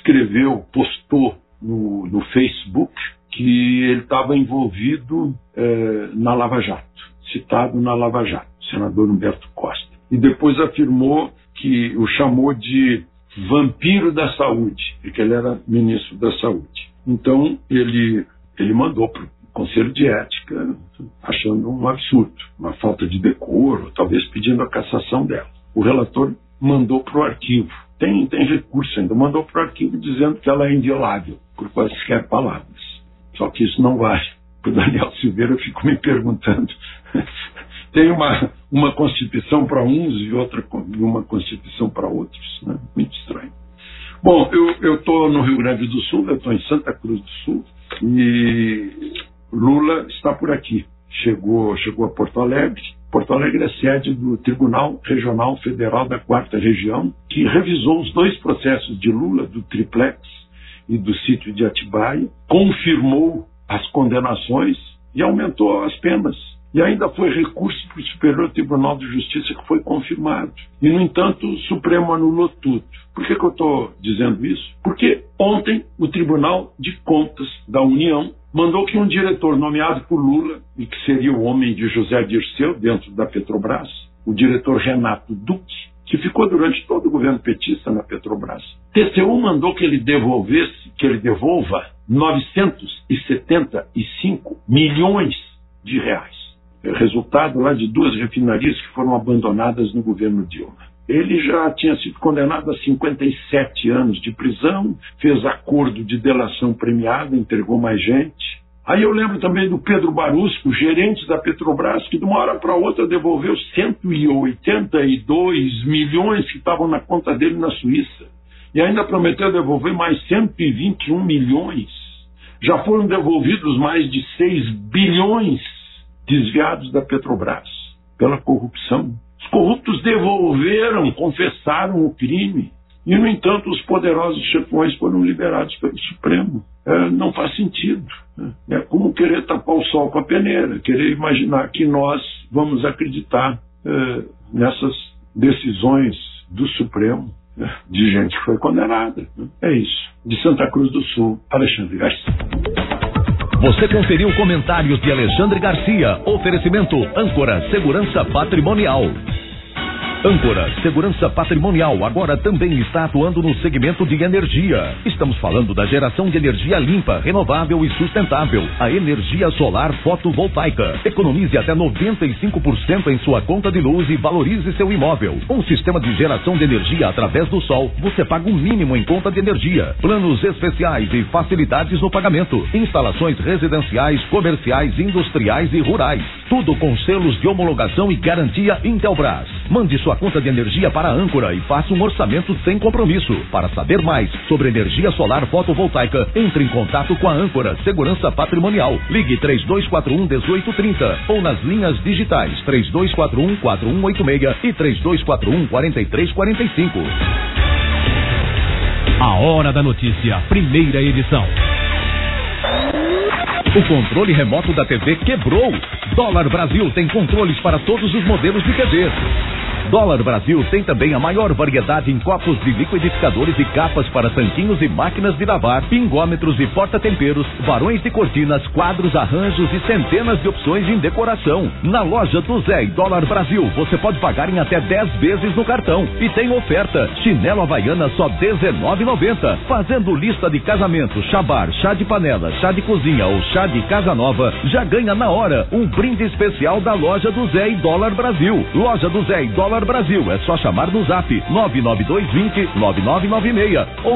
postou no Facebook que ele estava envolvido na Lava Jato, citado na Lava Jato, senador Humberto Costa. E depois afirmou que o chamou de vampiro da saúde, porque ele era ministro da Saúde. Então, ele mandou para o Conselho de Ética, achando um absurdo, uma falta de decoro, talvez pedindo a cassação dela. O relator mandou para o arquivo. Tem recurso ainda, mandou para o arquivo dizendo que ela é inviolável, por quaisquer palavras. Só que isso não vale. Para o Daniel Silveira, eu fico me perguntando. Tem uma Constituição para uns e uma Constituição para outros. Né? Muito estranho. Bom, eu estou no Rio Grande do Sul, eu estou em Santa Cruz do Sul, e Lula está por aqui. Chegou a Porto Alegre. Porto Alegre é sede do Tribunal Regional Federal da 4ª Região, que revisou os 2 processos de Lula, do Triplex e do sítio de Atibaia, confirmou as condenações e aumentou as penas. E ainda foi recurso para o Superior Tribunal de Justiça que foi confirmado. E, no entanto, o Supremo anulou tudo. Por que eu estou dizendo isso? Porque ontem o Tribunal de Contas da União mandou que um diretor nomeado por Lula, e que seria o homem de José Dirceu dentro da Petrobras, o diretor Renato Duque, que ficou durante todo o governo petista na Petrobras, TCU mandou que ele devolva 975 milhões de reais. Resultado lá de 2 refinarias que foram abandonadas no governo Dilma. Ele já tinha sido condenado a 57 anos de prisão, fez acordo de delação premiada, entregou mais gente, Aí eu lembro também do Pedro Barusco, gerente da Petrobras, que de uma hora para outra devolveu 182 milhões que estavam na conta dele na Suíça. E ainda prometeu devolver mais 121 milhões. Já foram devolvidos mais de 6 bilhões desviados da Petrobras pela corrupção. Os corruptos devolveram, confessaram o crime. E, no entanto, os poderosos chefões foram liberados pelo Supremo. Não faz sentido. É como querer tapar o sol com a peneira, querer imaginar que nós vamos acreditar nessas decisões do Supremo, de gente que foi condenada. É isso. De Santa Cruz do Sul, Alexandre Garcia. Você conferiu comentários de Alexandre Garcia. Oferecimento Âncora Segurança Patrimonial. Âncora Segurança Patrimonial agora também está atuando no segmento de energia. Estamos falando da geração de energia limpa, renovável e sustentável. A energia solar fotovoltaica. Economize até 95% em sua conta de luz e valorize seu imóvel. Um sistema de geração de energia através do sol. Você paga um mínimo em conta de energia. Planos especiais e facilidades no pagamento. Instalações residenciais, comerciais, industriais e rurais. Tudo com selos de homologação e garantia Intelbras. Mande sua conta de energia para a Âncora e faça um orçamento sem compromisso. Para saber mais sobre energia solar fotovoltaica, entre em contato com a Âncora Segurança Patrimonial. Ligue 3241-1830 ou nas linhas digitais 3241-4186 e 3241-4345. A Hora da Notícia, primeira edição. O controle remoto da TV quebrou. Dólar Brasil tem controles para todos os modelos de TV. Dólar Brasil tem também a maior variedade em copos de liquidificadores e capas para tanquinhos e máquinas de lavar, pingômetros e porta-temperos, varões de cortinas, quadros, arranjos e centenas de opções em decoração. Na loja do Zé e Dólar Brasil, você pode pagar em até 10 vezes no cartão. E tem oferta, chinelo havaiana só R$19,90. Fazendo lista de casamento, chabar, chá de panela, chá de cozinha ou chá de casa nova, já ganha na hora um brinde especial da loja do Zé e Dólar Brasil. Loja do Zé e Dólar Brasil, é só chamar no zap 99220-9996 ou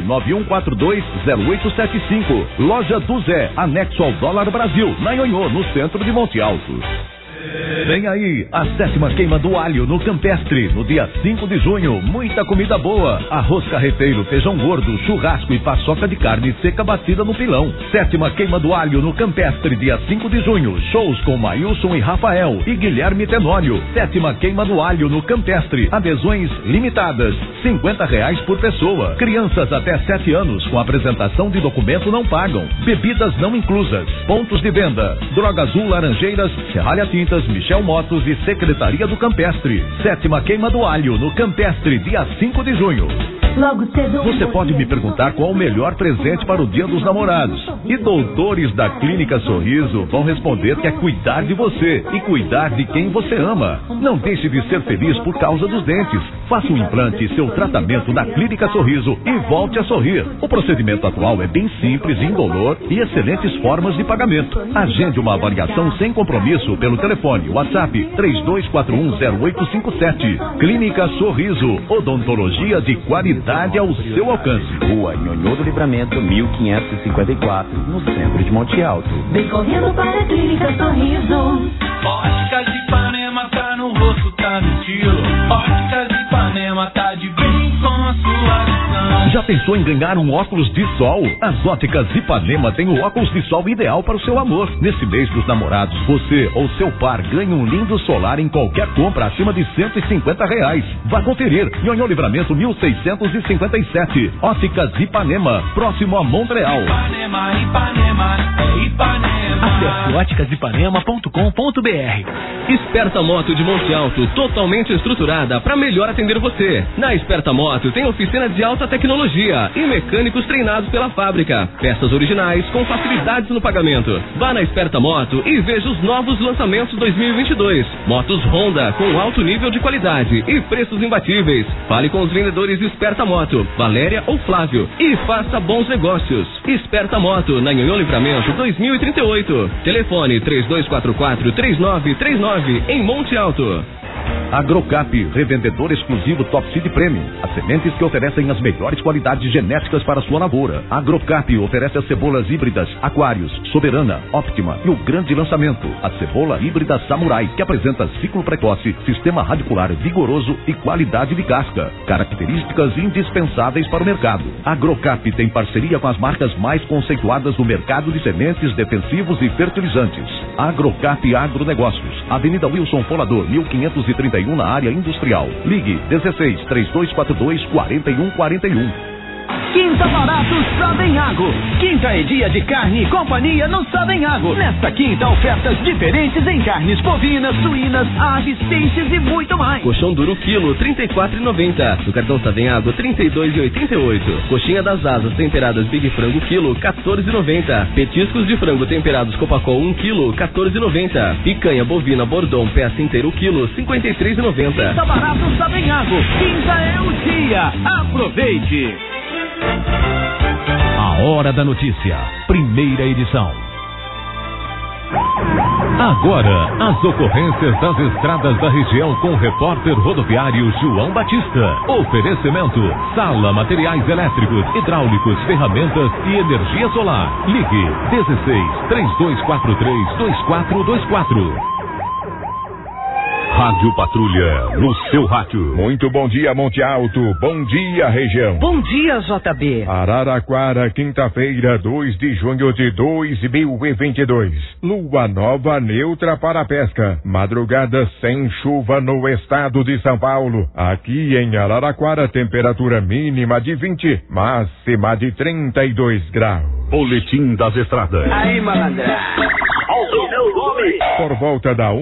99142-0875. Loja do Zé, anexo ao Dólar Brasil, na Nhonhô, no centro de Monte Alto. Vem aí, a 7ª queima do alho no Campestre, no dia 5 de junho. Muita comida boa, arroz carreteiro, feijão gordo, churrasco e paçoca de carne seca batida no pilão. 7ª queima do alho no Campestre, dia 5 de junho. Shows com Maílson e Rafael e Guilherme Tenório. 7ª queima do alho no Campestre. Adesões limitadas, R$50 por pessoa. Crianças até 7 anos com apresentação de documento não pagam. Bebidas não inclusas. Pontos de venda: Droga Azul, Laranjeiras, Serralha Tintas, Michel Motos e Secretaria do Campestre. 7ª queima do alho no Campestre, dia 5 de junho. Você pode me perguntar qual o melhor presente para o Dia dos Namorados. E doutores da Clínica Sorriso vão responder que é cuidar de você e cuidar de quem você ama. Não deixe de ser feliz por causa dos dentes. Faça um implante e seu tratamento na Clínica Sorriso e volte a sorrir. O procedimento atual é bem simples, indolor e excelentes formas de pagamento. Agende uma avaliação sem compromisso pelo telefone WhatsApp 32410857. Clínica Sorriso, odontologia de qualidade ao seu alcance. Rua Nhonhô do Livramento, 1554, no centro de Monte Alto. Vem correndo para a Clínica Sorriso. Óticas de Ipanema, tá no rosto, tá no estilo. Óticas de Ipanema, tá de bem com a sua visão. Já pensou em ganhar um óculos de sol? As Óticas Ipanema têm o óculos de sol ideal para o seu amor. Nesse mês dos namorados, você ou seu par ganha um lindo solar em qualquer compra acima de R$150. Vá conferir. Nhonhô Livramento 1657. Óticas Ipanema, próximo a Montreal. Ipanema, Ipanema, é Ipanema. Acesse óticasipanema.com.br. Esperta Moto de Monte Alto, totalmente estruturada para melhor atender você. Na Esperta Moto tem oficina de alta tecnologia e mecânicos treinados pela fábrica. Peças originais com facilidades no pagamento. Vá na Esperta Moto e veja os novos lançamentos 2022. Motos Honda com alto nível de qualidade e preços imbatíveis. Fale com os vendedores Esperta Moto, Valéria ou Flávio, e faça bons negócios. Esperta Moto, na Nhonhô Livramento 2038. Telefone 3244-3939 em Monte Alto. Agrocap, revendedor exclusivo Top Seed Premium. As sementes que oferecem as melhores qualidades genéticas para sua lavoura. Agrocap oferece as cebolas híbridas Aquários, Soberana, Optima e o grande lançamento, a cebola híbrida Samurai, que apresenta ciclo precoce, sistema radicular vigoroso e qualidade de casca. Características indispensáveis para o mercado. Agrocap tem parceria com as marcas mais conceituadas do mercado de sementes, defensivos e fertilizantes. Agrocap Agronegócios, Avenida Wilson Folador, 1531, na área industrial. Ligue 16 3242 4141. Quinta Barato Savenhago. Quinta é dia de carne e companhia no Savenhago. Nesta quinta, ofertas diferentes em carnes bovinas, suínas, aves, peixes e muito mais. Colchão duro quilo, R$ 34,90. No cartão Savenhago, R$ 32,88. Coxinha das asas temperadas Big Frango quilo, R$ 14,90. Petiscos de frango temperados Copacol 1 quilo, R$ 14,90. Picanha bovina Bordon peça inteiro quilo, R$ 53,90. Quinta Barato Savenhago. Quinta é o dia. Aproveite. A Hora da Notícia, primeira edição. Agora, as ocorrências das estradas da região com o repórter rodoviário João Batista. Oferecimento: Sala Materiais Elétricos, Hidráulicos, Ferramentas e Energia Solar. Ligue 16 3243 2424. Rádio Patrulha, no seu rádio. Muito bom dia, Monte Alto. Bom dia, região. Bom dia, JB. Araraquara, quinta-feira, 2 de junho de 2022. Lua nova neutra para a pesca. Madrugada sem chuva no estado de São Paulo. Aqui em Araraquara, temperatura mínima de 20, máxima de 32 graus. Boletim das Estradas. Aí, malandra. Por volta da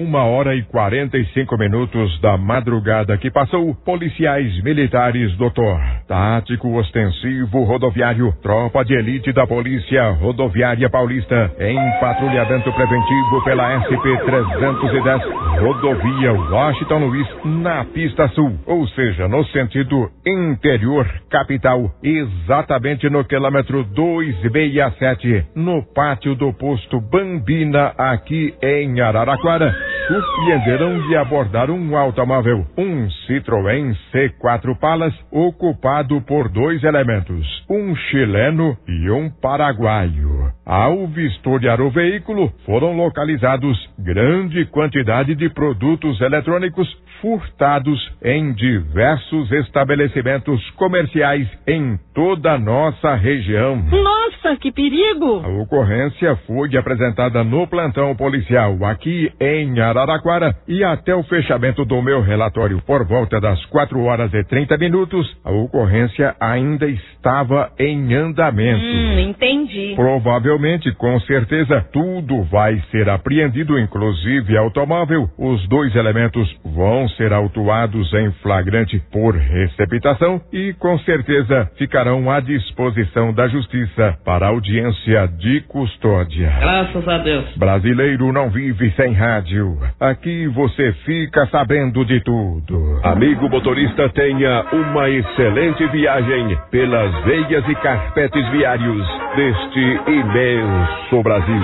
1h45 da madrugada que passou, policiais militares Doutor, tático ostensivo rodoviário, tropa de elite da Polícia Rodoviária Paulista, em patrulhamento preventivo pela SP-310, rodovia Washington Luiz, na pista sul, ou seja, no sentido interior capital, exatamente no quilômetro 267, no pátio do posto Bambina, aqui em Araraquara, surpreenderam de abordar um automóvel, um Citroën C4 Palas, ocupado por 2 elementos, um chileno e um paraguaio. Ao vistoriar o veículo, foram localizados grande quantidade de produtos eletrônicos furtados em diversos estabelecimentos comerciais em toda a nossa região. Nossa, que perigo! A ocorrência foi apresentada no plantão policial aqui em Araraquara e até o fechamento do meu relatório por volta das 4h30, a ocorrência ainda estava em andamento. Entendi. Provavelmente, com certeza, tudo vai ser apreendido, inclusive automóvel. Os 2 elementos vão ser autuados em flagrante por receptação e, com certeza, ficarão à disposição da justiça para audiência de custódia. Graças a Deus. Brasileiro não vive sem rádio. Aqui você fica sabendo de tudo. Amigo motorista, tenha uma excelente viagem pelas veias e carpetes viários deste imenso Brasil.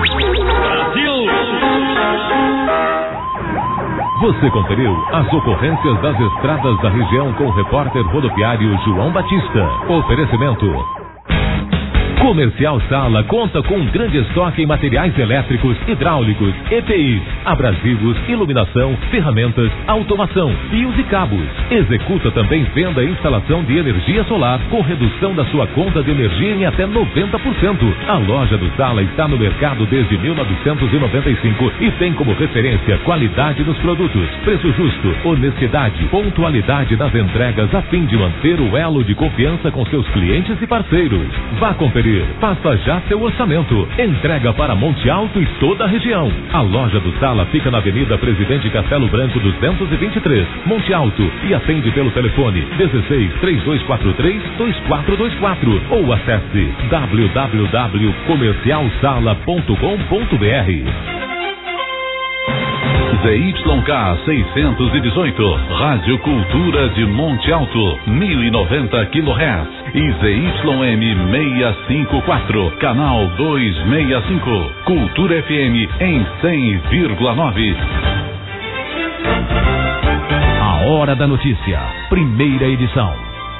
Você conferiu as ocorrências das estradas da região com o repórter rodoviário João Batista. Oferecimento: Comercial Sala conta com um grande estoque em materiais elétricos, hidráulicos, EPIs, abrasivos, iluminação, ferramentas, automação, fios e cabos. Executa também venda e instalação de energia solar com redução da sua conta de energia em até 90%. A loja do Sala está no mercado desde 1995 e tem como referência qualidade nos produtos, preço justo, honestidade, pontualidade nas entregas a fim de manter o elo de confiança com seus clientes e parceiros. Vá conferir. Faça já seu orçamento. Entrega para Monte Alto e toda a região. A loja do Sala fica na Avenida Presidente Castelo Branco 223, Monte Alto, e atende pelo telefone 16 3243 2424 ou acesse www.comercialsala.com.br. ZYK 618, Rádio Cultura de Monte Alto, 1090 kHz. E ZYM 654, canal 265, Cultura FM em 100,9. A Hora da Notícia, primeira edição.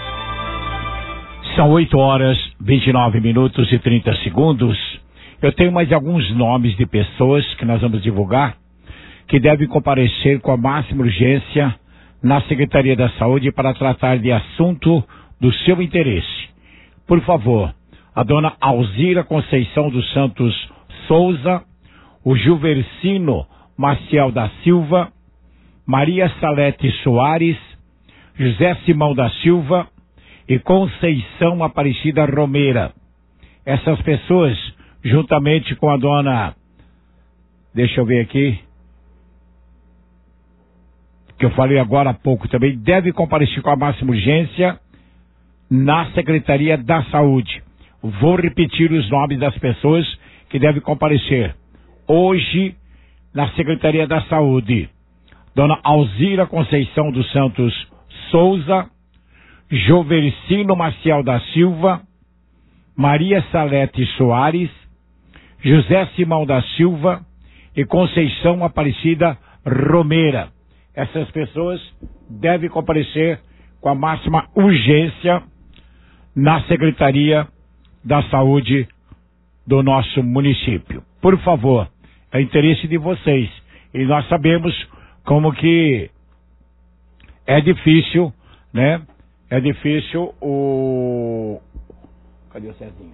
São 8h29 e 30 segundos. Eu tenho mais alguns nomes de pessoas que nós vamos divulgar que devem comparecer com a máxima urgência na Secretaria da Saúde para tratar de assunto do seu interesse. Por favor, a dona Alzira Conceição dos Santos Souza, o Juversino Maciel da Silva, Maria Salete Soares, José Simão da Silva e Conceição Aparecida Romeira. Essas pessoas, juntamente com a dona, deixa eu ver aqui, que eu falei agora há pouco também, devem comparecer com a máxima urgência na Secretaria da Saúde. Vou repetir os nomes das pessoas que devem comparecer hoje na Secretaria da Saúde. Dona Alzira Conceição dos Santos Souza, Joversino Maciel da Silva, Maria Salete Soares, José Simão da Silva e Conceição Aparecida Romeira. Essas pessoas devem comparecer com a máxima urgência na Secretaria da Saúde do nosso município. Por favor, é interesse de vocês. E nós sabemos como que é difícil, né? É difícil o... Cadê o Cezinho?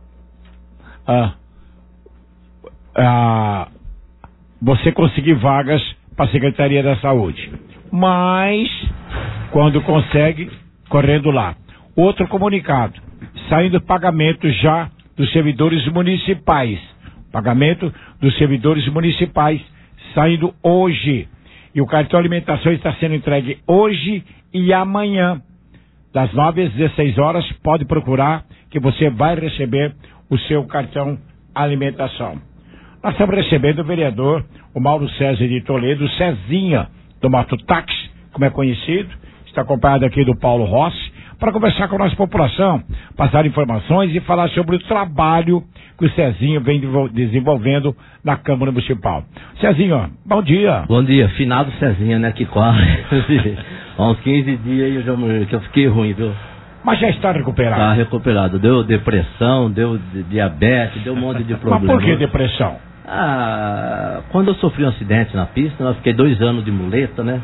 Você conseguir vagas para a Secretaria da Saúde. Mas, quando consegue, correndo lá. Outro comunicado. Saindo pagamento já dos servidores municipais. Pagamento dos servidores municipais saindo hoje. E o cartão alimentação está sendo entregue hoje e amanhã. Das 9 às 16 horas, pode procurar que você vai receber o seu cartão alimentação. Nós estamos recebendo o vereador, o Mauro César de Toledo, Cezinha, do Mototáxi, como é conhecido. Está acompanhado aqui do Paulo Rossi, para conversar com a nossa população, passar informações e falar sobre o trabalho que o Cezinho vem desenvolvendo na Câmara Municipal. Cezinho, bom dia. Bom dia, finado Cezinha, né, que corre. Há uns 15 dias que eu fiquei ruim, viu? Mas já está recuperado? Está recuperado. Deu depressão, deu diabetes, deu um monte de problema. Mas por que depressão? Quando eu sofri um acidente na pista, eu fiquei 2 anos de muleta, né?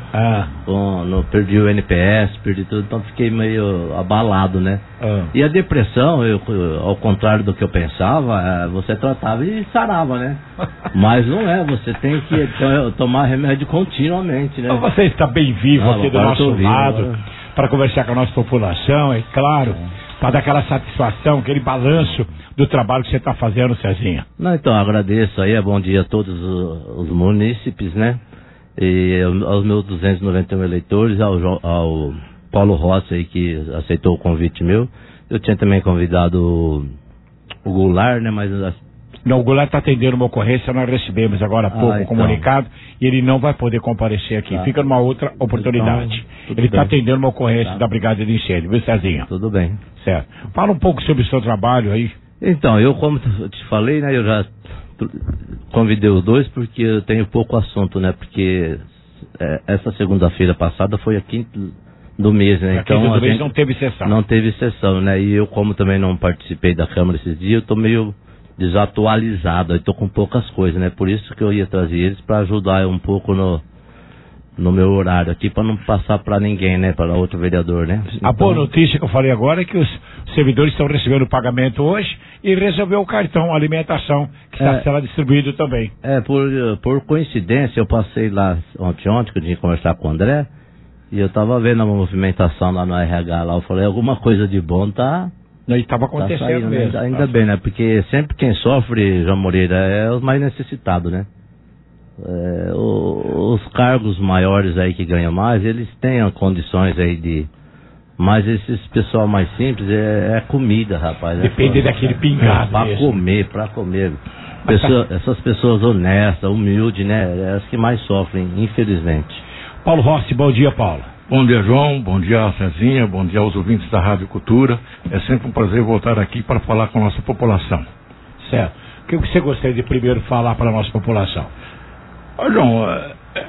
Perdi o NPS, perdi tudo, então fiquei meio abalado, né? E a depressão, ao contrário do que eu pensava, você tratava e sarava, né? Mas não é, você tem que tomar remédio continuamente, né? Então você está bem vivo aqui do nosso lado, para conversar com a nossa população, é claro, para dar aquela satisfação, aquele balanço do trabalho que você está fazendo, Cezinha. Não, então, agradeço aí, bom dia a todos os munícipes, né? E aos meus 291 eleitores, ao Paulo Rossi aí, que aceitou o convite meu. Eu tinha também convidado o Goulart, né? Mas... Não, o Goulart está atendendo uma ocorrência, nós recebemos agora há pouco um comunicado e ele não vai poder comparecer aqui. Fica numa outra oportunidade. Então, ele está atendendo uma ocorrência da Brigada de Incêndio, viu, Cezinha? Tudo bem. Certo. Fala um pouco sobre o seu trabalho aí. Então, eu, como eu te falei, né, eu já convidei os dois porque eu tenho pouco assunto, né, porque essa segunda-feira passada foi a 5ª do mês, né, então a gente não teve sessão. Não teve sessão, né, e eu, como também não participei da Câmara esses dias, eu tô meio desatualizado, eu tô com poucas coisas, né, por isso que eu ia trazer eles para ajudar um pouco no meu horário aqui, para não passar para ninguém, né, para outro vereador, né. A boa notícia que eu falei agora é que os servidores estão recebendo o pagamento hoje e resolveu o cartão alimentação que está sendo distribuído também. Por coincidência, eu passei lá ontem que eu tinha que conversar com o André e eu tava vendo a movimentação lá no RH lá, eu falei, alguma coisa de bom tá... E estava acontecendo saindo, mesmo. Ainda bem, né, porque sempre quem sofre, João Moreira, é os mais necessitados, né. Os cargos maiores aí que ganham mais, eles têm condições aí de... Mas esses pessoal mais simples é comida, rapaz. Depende daquele pingado Pra comer. Essas pessoas honestas, humildes, né? As que mais sofrem, infelizmente. Paulo Rossi, bom dia, Paulo. Bom dia, João. Bom dia, Cezinha. Bom dia aos ouvintes da Rádio Cultura. É sempre um prazer voltar aqui para falar com a nossa população. Certo. O que você gostaria de primeiro falar para a nossa população? João,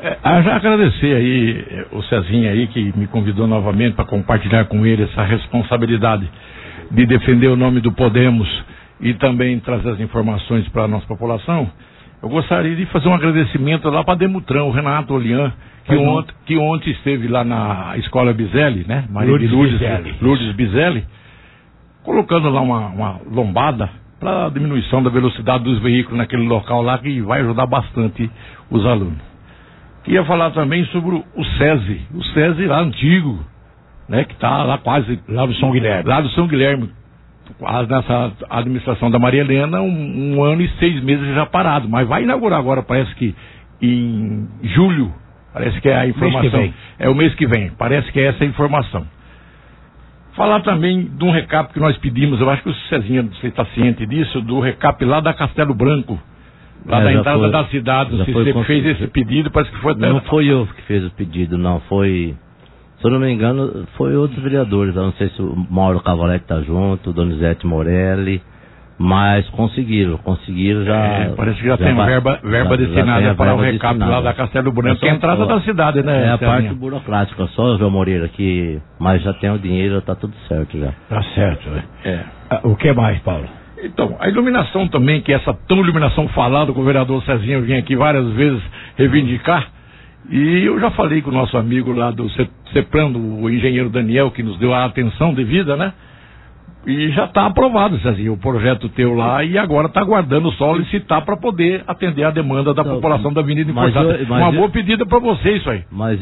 Já agradecer aí o Cezinha aí que me convidou novamente para compartilhar com ele essa responsabilidade de defender o nome do Podemos e também trazer as informações para a nossa população. Eu gostaria de fazer um agradecimento lá para a Demutran, o Renato Olian, que ontem esteve lá na Escola Bizelli, né? Maria de Lourdes Bizelli, colocando lá uma lombada para a diminuição da velocidade dos veículos naquele local lá, que vai ajudar bastante os alunos. Queria falar também sobre o SESI lá antigo, né? Que está lá quase... Lá do São Guilherme. Quase nessa administração da Maria Helena, um ano e 6 meses já parado, mas vai inaugurar agora, parece que em julho, parece que é a informação, é o mês que vem, parece que é essa a informação. Falar também de um recap que nós pedimos, eu acho que o Cezinha, você está ciente disso, do recap lá da Castelo Branco, lá da entrada da cidade, não sei se você fez esse pedido, parece que foi... Não foi eu que fiz o pedido, não, foi... Se eu não me engano, foi outros vereadores, eu não sei se o Mauro Cavalete está junto, o Donizete Morelli, mas conseguiram já... parece que já tem verba destinada para o recap lá da Castelo Branco, que é a entrada da cidade, né? É a parte burocrática, só o João Moreira aqui, mas já tem o dinheiro, está tudo certo já. Tá certo, né? O que mais, Paulo? Então, a iluminação também, que essa tão iluminação falada, que o vereador Cezinha vinha aqui várias vezes reivindicar, e eu já falei com o nosso amigo lá do CEPRAM, o engenheiro Daniel, que nos deu a atenção devida, né? E já está aprovado, Cezinha, o projeto teu lá, e agora está aguardando só licitar para poder atender a demanda da população da Avenida Importada. Uma boa pedida para você isso aí. Mas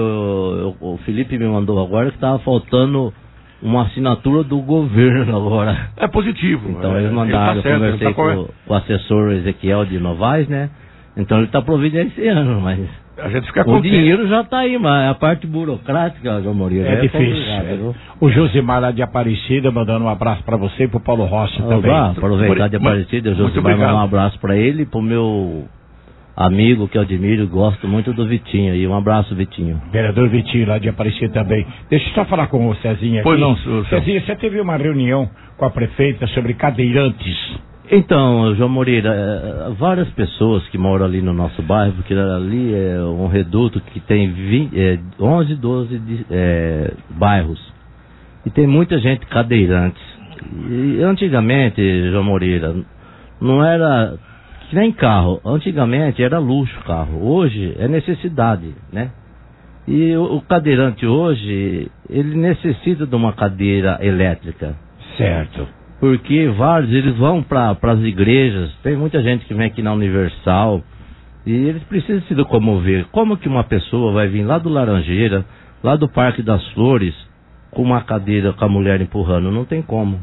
o Felipe me mandou agora que estava faltando uma assinatura do governo agora. É positivo. Então eles mandaram, eu conversei com o assessor Ezequiel de Novaes, né? Então ele está providenciando, mas... A gente fica o dinheiro já está aí, mas a parte burocrática, João Moreira, é difícil. O Josimar lá de Aparecida mandando um abraço para você e pro Paulo Rossi também. Aproveitar de Aparecida, o Josimar mandar um abraço para ele e pro meu amigo que eu admiro, gosto muito do Vitinho. E um abraço, Vitinho. Vereador Vitinho lá de Aparecida também. Deixa eu só falar com o Cezinha aqui. Pois não, Cezinha, você teve uma reunião com a prefeita sobre cadeirantes. Então, João Moreira, várias pessoas que moram ali no nosso bairro, porque ali é um reduto que tem 11, 12 bairros. E tem muita gente cadeirante. E antigamente, João Moreira, não era que nem carro. Antigamente era luxo carro. Hoje é necessidade, né? E o cadeirante hoje, ele necessita de uma cadeira elétrica. Certo. Porque vários, eles vão para as igrejas, tem muita gente que vem aqui na Universal, e eles precisam se locomover. Como que uma pessoa vai vir lá do Laranjeira, lá do Parque das Flores, com uma cadeira com a mulher empurrando? Não tem como.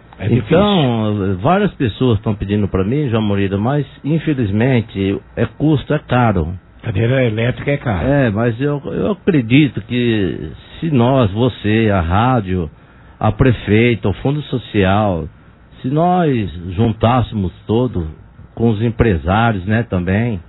Então, várias pessoas estão pedindo para mim, João Moreira, mas infelizmente custo, é caro. Cadeira elétrica é caro. Mas eu acredito que se nós, você, a rádio, a prefeita, o Fundo Social, se nós juntássemos todo com os empresários, né, também,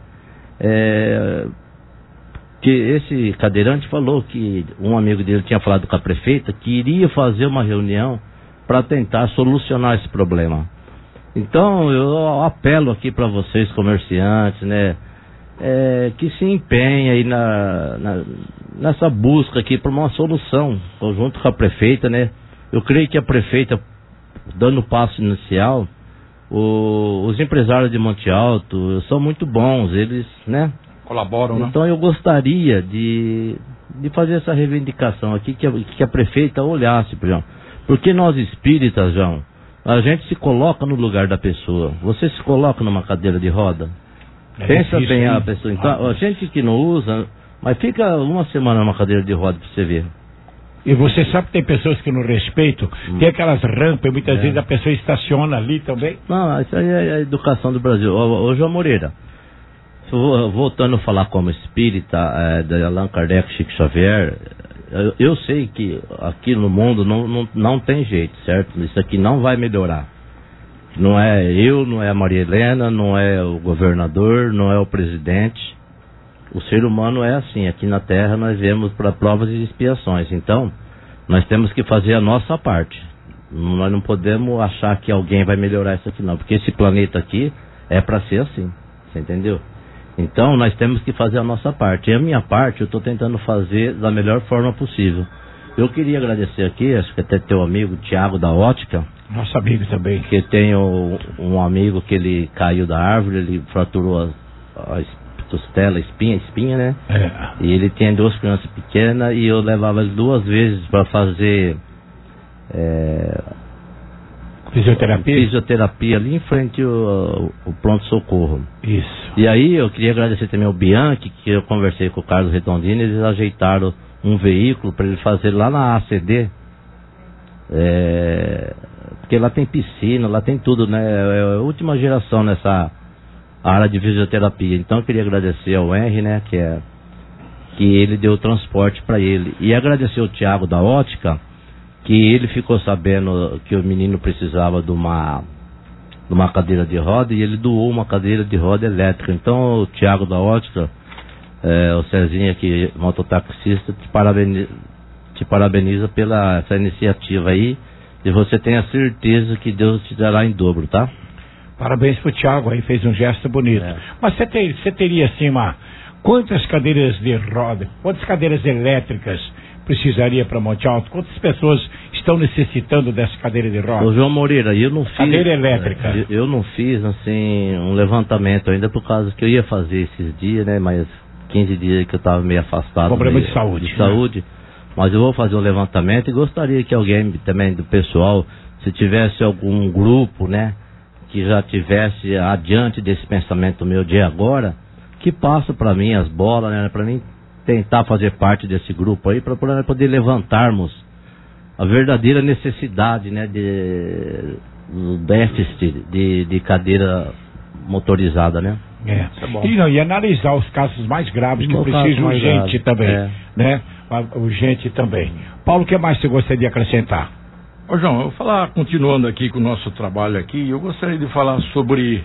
que esse cadeirante falou que um amigo dele tinha falado com a prefeita que iria fazer uma reunião para tentar solucionar esse problema. Então eu apelo aqui para vocês comerciantes, né, que se empenhem aí nessa busca aqui por uma solução, junto com a prefeita, né. Eu creio que a prefeita, dando o passo inicial, os empresários de Monte Alto são muito bons, eles, né? Colaboram, né? Então eu gostaria de fazer essa reivindicação aqui, que a prefeita olhasse, João. Porque nós espíritas, João, a gente se coloca no lugar da pessoa. Você se coloca numa cadeira de roda? Pensa difícil, bem a pessoa. Então, a gente que não usa, mas fica uma semana numa cadeira de roda para você ver. E você sabe que tem pessoas que não respeitam, tem aquelas rampas, muitas vezes a pessoa estaciona ali também. Não, isso aí é a educação do Brasil. Ô João Moreira, voltando a falar como espírita de Allan Kardec, Chico Xavier, eu sei que aqui no mundo não tem jeito, certo? Isso aqui não vai melhorar. Não é eu, não é a Maria Helena, não é o governador, não é o presidente. O ser humano é assim, aqui na Terra nós viemos para provas e expiações, então nós temos que fazer a nossa parte. Nós não podemos achar que alguém vai melhorar isso aqui não, porque esse planeta aqui é para ser assim, você entendeu? Então nós temos que fazer a nossa parte. E a minha parte eu estou tentando fazer da melhor forma possível. Eu queria agradecer aqui, acho que até teu amigo Tiago da Ótica. Nosso amigo também. Que tem um amigo que ele caiu da árvore, ele fraturou a costela, espinha, né? É. E ele tinha 2 crianças pequenas e eu levava ele 2 vezes para fazer fisioterapia ali em frente ao pronto-socorro. Isso. E aí eu queria agradecer também ao Bianchi, que eu conversei com o Carlos Redondino, eles ajeitaram um veículo para ele fazer lá na ACD, porque lá tem piscina, lá tem tudo, né? É a última geração nessa área de fisioterapia. Então eu queria agradecer ao Henry, né? Que ele deu o transporte para ele. E agradecer ao Tiago da Ótica, que ele ficou sabendo que o menino precisava de uma cadeira de roda e ele doou uma cadeira de roda elétrica. Então o Tiago da Ótica, o Cezinha aqui, mototaxista, te parabeniza pela essa iniciativa aí, e você tem a certeza que Deus te dará em dobro, tá? Parabéns pro Tiago aí, fez um gesto bonito. Mas você teria assim quantas cadeiras de roda, quantas cadeiras elétricas precisaria para Monte Alto? Quantas pessoas estão necessitando dessa cadeira de roda? Ô João Moreira, eu não fiz... Cadeira elétrica. Eu não fiz, assim, um levantamento ainda por causa que eu ia fazer esses dias, né? Mas 15 dias que eu estava meio afastado. Problema de saúde. De saúde. Mas eu vou fazer um levantamento e gostaria que alguém também do pessoal, se tivesse algum grupo, né? Que já tivesse adiante desse pensamento meu de agora, que passa para mim as bolas, né? Para mim tentar fazer parte desse grupo aí, para poder levantarmos a verdadeira necessidade, né, do déficit de cadeira motorizada, né? Tá bom. E analisar os casos mais graves que precisam urgente também, né? Urgente também. Paulo, o que mais você gostaria de acrescentar? Ô João, eu vou falar, continuando aqui com o nosso trabalho aqui, eu gostaria de falar sobre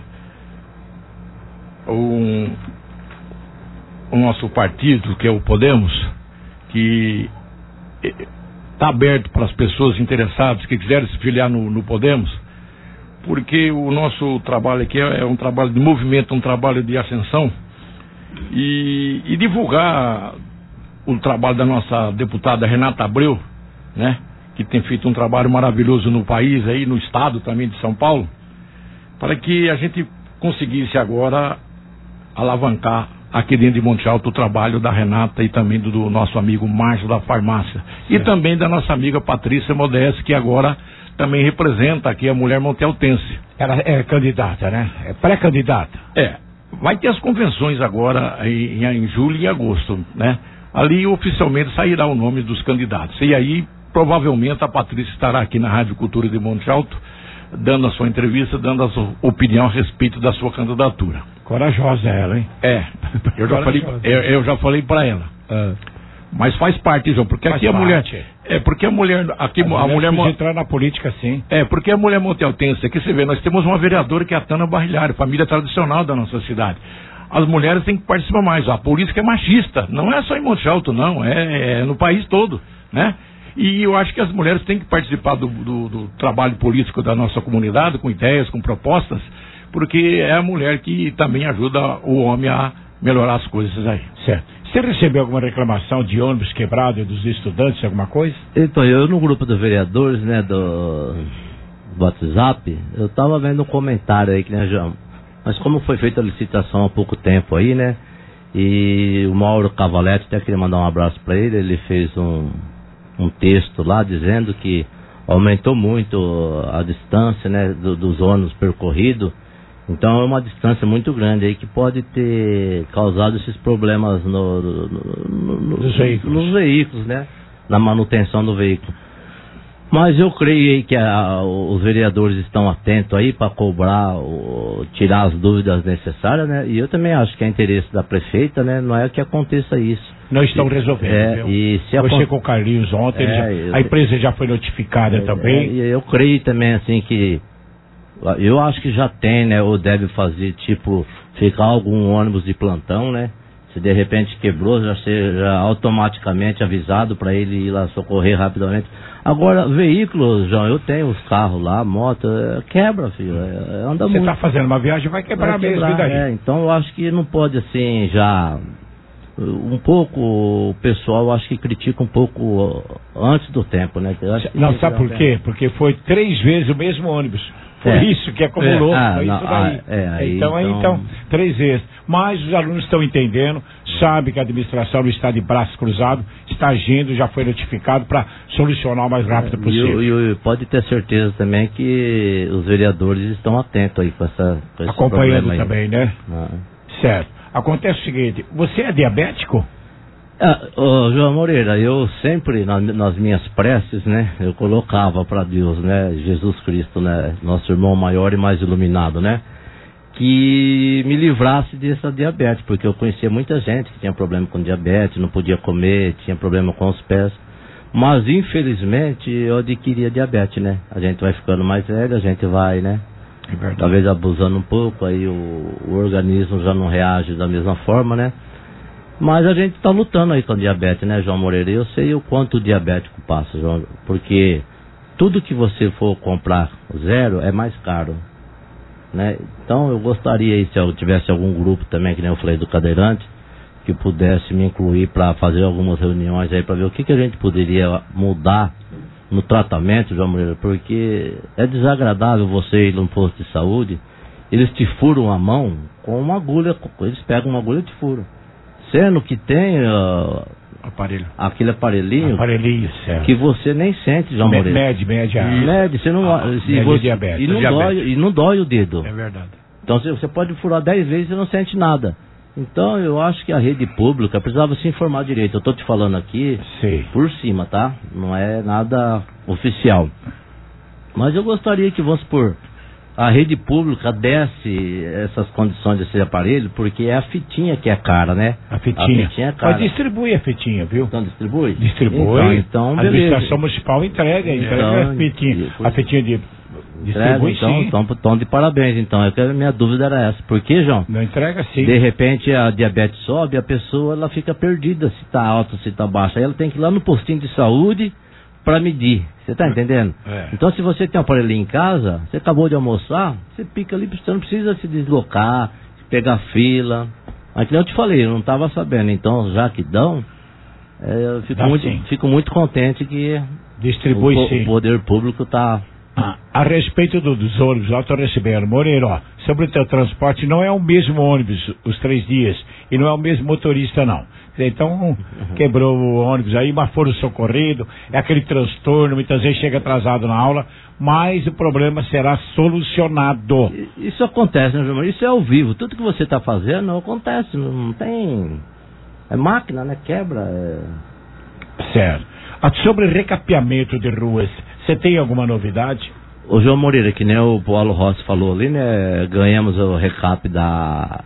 o nosso partido, que é o Podemos, que está aberto para as pessoas interessadas que quiserem se filiar no Podemos, porque o nosso trabalho aqui é um trabalho de movimento, um trabalho de ascensão, e divulgar o trabalho da nossa deputada Renata Abreu, né, que tem feito um trabalho maravilhoso no país, aí no estado também de São Paulo, para que a gente conseguisse agora alavancar aqui dentro de Monte Alto o trabalho da Renata e também do nosso amigo Márcio da Farmácia. Certo. E também da nossa amiga Patrícia Modeste, que agora também representa aqui a mulher montealtense. Ela é candidata, né? É pré-candidata. Vai ter as convenções agora em julho e agosto, né? Ali oficialmente sairá o nome dos candidatos. E aí, provavelmente, a Patrícia estará aqui na Rádio Cultura de Monte Alto, dando a sua entrevista, dando a sua opinião a respeito da sua candidatura. Corajosa ela, hein? Eu já falei para ela. Mas faz parte, João, porque aqui a mulher... porque a mulher... Aqui a mulher entrar na política, sim. Porque a mulher montealtense, aqui você vê, nós temos uma vereadora que é a Tana Barrilhari, família tradicional da nossa cidade. As mulheres têm que participar mais. A política é machista, não é só em Monte Alto, não, é no país todo, né? E eu acho que as mulheres têm que participar do trabalho político da nossa comunidade, com ideias, com propostas, porque é a mulher que também ajuda o homem a melhorar as coisas aí. Certo. Você recebeu alguma reclamação de ônibus quebrado dos estudantes, alguma coisa? Então, eu no grupo dos vereadores, né, do WhatsApp, eu estava vendo um comentário aí, né, João? Mas como foi feita a licitação há pouco tempo aí, né, e o Mauro Cavaletti, até queria mandar um abraço para ele fez um texto lá dizendo que aumentou muito a distância, né, dos ônibus percorridos. Então é uma distância muito grande aí que pode ter causado esses problemas nos veículos, né, na manutenção do veículo. Mas eu creio aí que os vereadores estão atentos aí para cobrar, tirar as dúvidas necessárias, né? E eu também acho que é interesse da prefeita, né? Não é que aconteça isso. Não estão resolvendo. E se você com o Carlinhos ontem, a empresa já foi notificada também. Eu creio também assim que eu acho que já tem, né? Ou deve fazer, tipo, ficar algum ônibus de plantão, né? Se de repente quebrou, já seja automaticamente avisado para ele ir lá socorrer rapidamente. Agora, veículos, João, eu tenho os carros lá, moto, quebra, filho, anda muito. Você tá fazendo uma viagem, vai quebrar mesmo, e daí? Então eu acho que não pode assim, já... Um pouco, o pessoal acho que critica um pouco antes do tempo, né? Não, sabe por quê? Porque foi 3 vezes o mesmo ônibus. Foi isso que acumulou, foi isso daí. Então, 3 vezes. Mas os alunos estão entendendo, sabem que a administração não está de braços cruzados, está agindo, já foi notificado para solucionar o mais rápido possível. E pode ter certeza também que os vereadores estão atentos aí com esse acompanhando problema também, né? Certo. Acontece o seguinte, você é diabético? João Moreira, eu sempre, nas minhas preces, né, eu colocava para Deus, né, Jesus Cristo, né, nosso irmão maior e mais iluminado, né, que me livrasse dessa diabetes, porque eu conhecia muita gente que tinha problema com diabetes, não podia comer, tinha problema com os pés, mas infelizmente eu adquiri a diabetes, né, a gente vai ficando mais velho, a gente vai, né, talvez abusando um pouco, aí o organismo já não reage da mesma forma, né? Mas a gente está lutando aí com a diabetes, né, João Moreira? Eu sei o quanto o diabético passa, João, porque tudo que você for comprar zero é mais caro, né? Então eu gostaria, se eu tivesse algum grupo também, que nem eu falei do cadeirante, que pudesse me incluir para fazer algumas reuniões aí, para ver o que a gente poderia mudar no tratamento, João Moreira, porque é desagradável você ir num posto de saúde, eles te furam a mão com uma agulha, eles pegam uma agulha e te furam. Sendo que tem aquele aparelhinho certo, que você nem sente, João Moreira. Mede, você não diabetes. E não dói o dedo. É verdade. Então você pode furar 10 vezes e não sente nada. Então eu acho que a rede pública precisava se informar direito. Eu estou te falando aqui por cima, tá? Não é nada oficial. Mas eu gostaria que, vamos supor, a rede pública desse essas condições desse aparelho, porque é a fitinha que é cara, né? A fitinha é cara. Mas distribui a fitinha, viu? Então distribui? Distribui. Então a administração municipal entrega a fitinha. A fitinha de... Distribui, então de parabéns, então. A minha dúvida era essa. Por que, João? Não entrega sim. De repente a diabetes sobe, a pessoa ela fica perdida, se está alta, se está baixa. Aí ela tem que ir lá no postinho de saúde para medir. Você está entendendo? Então se você tem um aparelho em casa, você acabou de almoçar, você pica ali, você não precisa se deslocar, pegar fila. Mas que eu te falei, eu não estava sabendo. Então, já que dão, eu fico muito contente que distribui o poder público está... A respeito dos ônibus, lá estou recebendo, Moreira, ó, sobre o teu transporte, não é o mesmo ônibus os 3 dias, e não é o mesmo motorista, não. Então, quebrou o ônibus aí, mas foram socorridos, é aquele transtorno, muitas vezes chega atrasado na aula, mas o problema será solucionado. Isso acontece, né, João? Isso é ao vivo, tudo que você está fazendo acontece, não tem... É máquina, né? Quebra. Certo. Sobre recapeamento de ruas, você tem alguma novidade? Ô João Moreira, que nem o Paulo Rossi falou ali, né? Ganhamos o recap da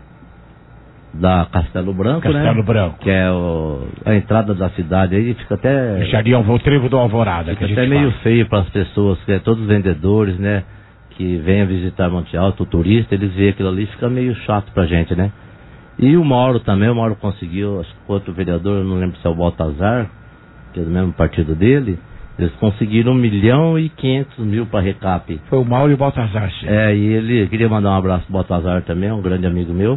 Castelo Branco, né? Castelo Branco. Que é a entrada da cidade aí, fica até... O trevo do Alvorada. Fica até meio feio para as pessoas, que é todos os vendedores, né? Que venham visitar Monte Alto, o turista, eles veem aquilo ali, fica meio chato pra gente, né? E o Mauro também, o Mauro conseguiu, acho que outro vereador, eu não lembro se é o Baltazar, que é do mesmo partido dele, eles conseguiram 1.500.000 para recap. Foi o Mauro e o Baltazar, sim. E ele queria mandar um abraço pro Baltazar também, um grande amigo meu,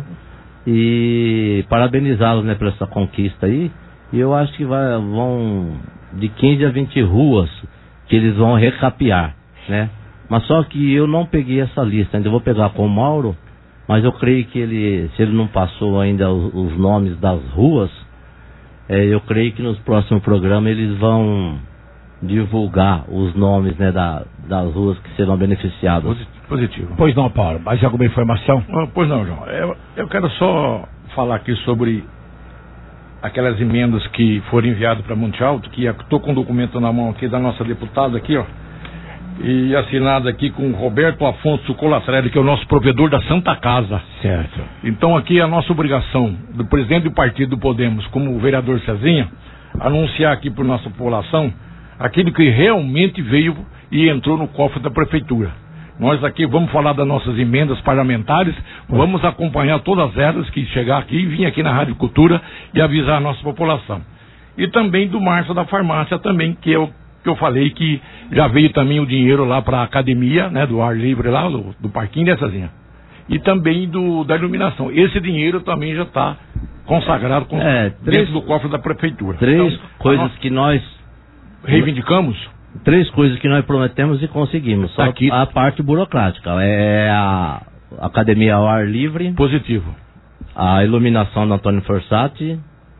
e parabenizá-los, né, por essa conquista aí. E eu acho que vão de 15 a 20 ruas que eles vão recapear, né? Mas só que eu não peguei essa lista, ainda vou pegar com o Mauro, mas eu creio que se ele não passou ainda os nomes das ruas, eu creio que nos próximos programas eles vão divulgar os nomes, né, das ruas que serão beneficiadas. Positivo. Pois não, Paulo, mais alguma informação? Pois não, João. Eu quero só falar aqui sobre aquelas emendas que foram enviadas para Monte Alto, que estou com um documento na mão aqui da nossa deputada aqui, ó, e assinado aqui com Roberto Afonso Colatrelli, que é o nosso provedor da Santa Casa. Certo. Então aqui é a nossa obrigação, do presidente do partido do Podemos, como o vereador Cezinha, anunciar aqui para nossa população aquilo que realmente veio e entrou no cofre da prefeitura. Nós aqui vamos falar das nossas emendas parlamentares, vamos acompanhar todas elas que chegar aqui e vir aqui na Rádio Cultura e avisar a nossa população. E também do Março da Farmácia também, que eu falei que já veio também o dinheiro lá para a academia, né, do ar livre lá, do parquinho, né, Cezinha? E também da iluminação. Esse dinheiro também já está consagrado dentro do cofre da prefeitura. Três coisas que nós reivindicamos. 3 coisas que nós prometemos e conseguimos. Só aqui a parte burocrática. É a academia ao ar livre. Positivo. A iluminação do Antônio Forsatti.